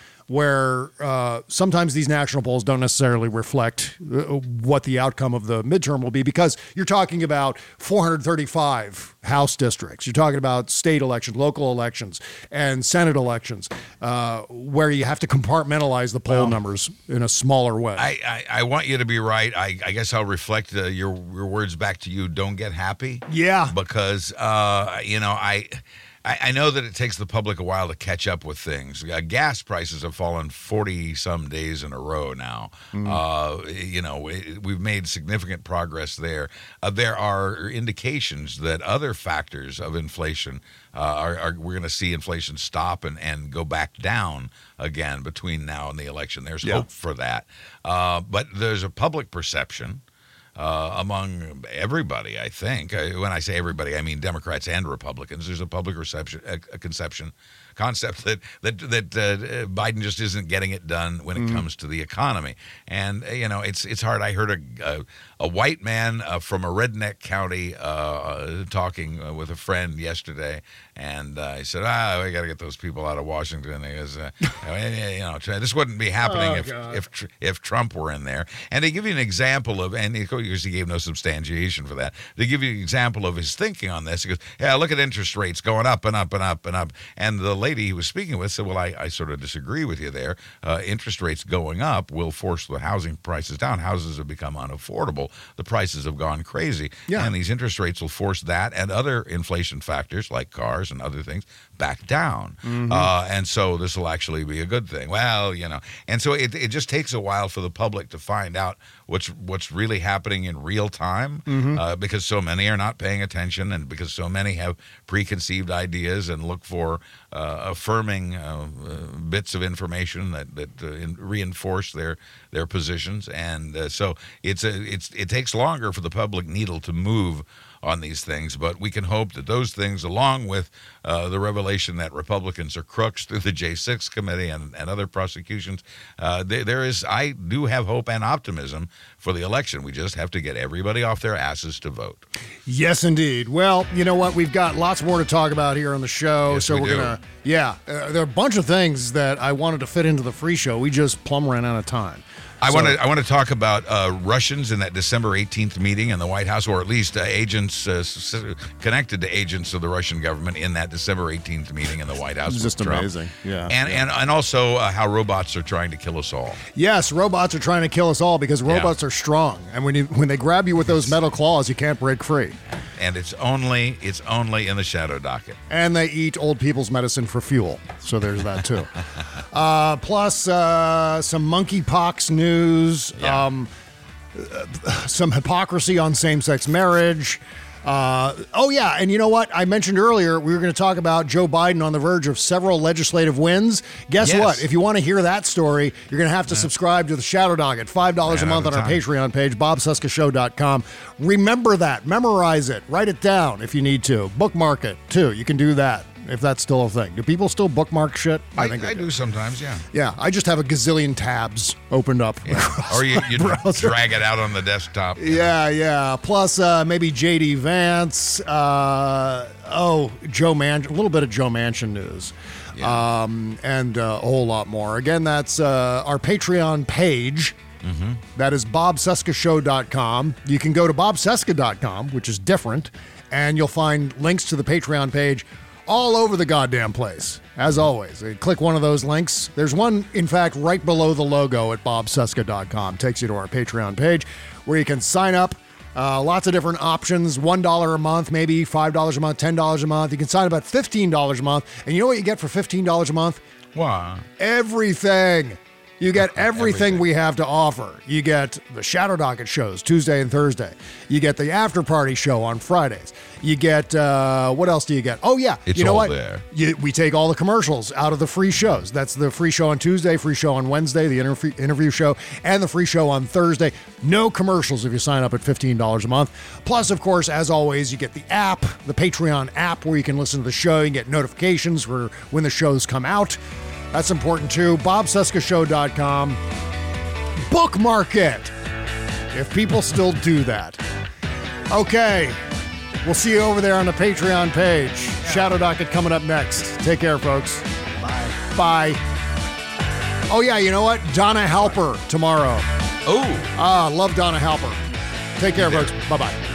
where uh, sometimes these national polls don't necessarily reflect uh, what the outcome of the midterm will be, because you're talking about four hundred thirty-five House districts. You're talking about state elections, local elections, and Senate elections, uh, where you have to compartmentalize the poll well, numbers in a smaller way. I, I, I want you to be right. I, I guess I'll reflect uh, your, your words back to you. Don't get happy. Yeah. Because, uh, you know, I... I know that it takes the public a while to catch up with things. Uh, gas prices have fallen forty-some days in a row now. Mm. Uh, you know, it, we've made significant progress there. Uh, there are indications that other factors of inflation uh, are, are we're going to see inflation stop and, and go back down again between now and the election. There's yeah. hope for that. Uh, but there's a public perception Uh, among everybody, I think. I, when I say everybody, I mean Democrats and Republicans. There's a public reception, a, a conception, concept that that that uh, Biden just isn't getting it done when it mm. comes to the economy. And uh, you know, it's it's hard. I heard a a, a white man uh, from a redneck county uh, talking uh, with a friend yesterday, and uh, he said, "Ah, we got to get those people out of Washington." He goes, uh, you know, this wouldn't be happening oh, if God. if if Trump were in there. And they give you an example of, and he he gave no substantiation for that. They give you an example of his thinking on this. He goes, yeah, look at interest rates going up and up and up and up. And the lady he was speaking with said, well, I, I sort of disagree with you there. Uh, interest rates going up will force the housing prices down. Houses have become unaffordable. The prices have gone crazy. Yeah. And these interest rates will force that and other inflation factors like cars and other things back down. Mm-hmm. Uh, and so this will actually be a good thing. Well, you know, and so it, it just takes a while for the public to find out what's what's really happening in real time, mm-hmm. uh, because so many are not paying attention, and because so many have preconceived ideas and look for uh, affirming uh, uh, bits of information that that uh, in, reinforce their their positions, and uh, so it's a it's it takes longer for the public needle to move on these things, but we can hope that those things, along with uh, the revelation that Republicans are crooks through the J six committee and, and other prosecutions, uh, there, there is, I do have hope and optimism for the election. We just have to get everybody off their asses to vote. Yes, indeed. Well, you know what? We've got lots more to talk about here on the show, yes, so we we're do. gonna, yeah, uh, there are a bunch of things that I wanted to fit into the free show. We just plumb ran out of time. I so, want to I want to talk about uh, Russians in that December eighteenth meeting in the White House, or at least uh, agents uh, s- connected to agents of the Russian government in that December eighteenth meeting in the White House. It's just Trump. amazing, yeah. And yeah. and and also uh, how robots are trying to kill us all. Yes, robots are trying to kill us all because robots yeah. are strong, and when you when they grab you with those metal claws, you can't break free. And it's only it's only in the shadow docket. And they eat old people's medicine for fuel, so there's that too. uh, plus uh, some monkeypox news. Yeah. Um, some hypocrisy on same-sex marriage, Uh, oh, yeah, and you know what? I mentioned earlier we were going to talk about Joe Biden on the verge of several legislative wins. Guess Yes. what? If you want to hear that story, you're going to have to subscribe to the Shadow Dog at five dollars a Ran out month of on our time. Patreon page, bob cesca show dot com. Remember that. Memorize it. Write it down if you need to. Bookmark it, too. You can do that if that's still a thing. Do people still bookmark shit? I, think I they do sometimes, yeah. Yeah, I just have a gazillion tabs opened up. Or you, you browser. drag it out on the desktop. Yeah, yeah. Plus, uh, maybe J D Vance. Uh, oh, Joe Manchin. A little bit of Joe Manchin news. Um, and uh, a whole lot more. Again, that's uh, our Patreon page. Mm-hmm. That is bob cesca show dot com. You can go to bob cesca dot com, which is different, and you'll find links to the Patreon page all over the goddamn place. As always, you click one of those links. There's one, in fact, right below the logo at bob cesca dot com. Takes you to our Patreon page where you can sign up. Uh, lots of different options. one dollar a month, maybe five dollars a month, ten dollars a month. You can sign up at fifteen dollars a month. And you know what you get for fifteen dollars a month? Wow. Everything. You get everything, Everything. we have to offer. You get the Shadow Docket shows Tuesday and Thursday. You get the After Party show on Fridays. You get, uh, what else do you get? Oh, yeah. It's you know all what? there. You, we take all the commercials out of the free shows. That's the free show on Tuesday, free show on Wednesday, the interview, interview show, and the free show on Thursday. No commercials if you sign up at fifteen dollars a month. Plus, of course, as always, you get the app, the Patreon app, where you can listen to the show. You get notifications for when the shows come out. That's important too. bob cesca show dot com. Bookmark it if people still do that. Okay. We'll see you over there on the Patreon page. Shadow Docket coming up next. Take care, folks. Bye. Bye. Oh, yeah, you know what? Donna Halper tomorrow. Oh. Ah, love Donna Halper. Take care, folks. Bye-bye.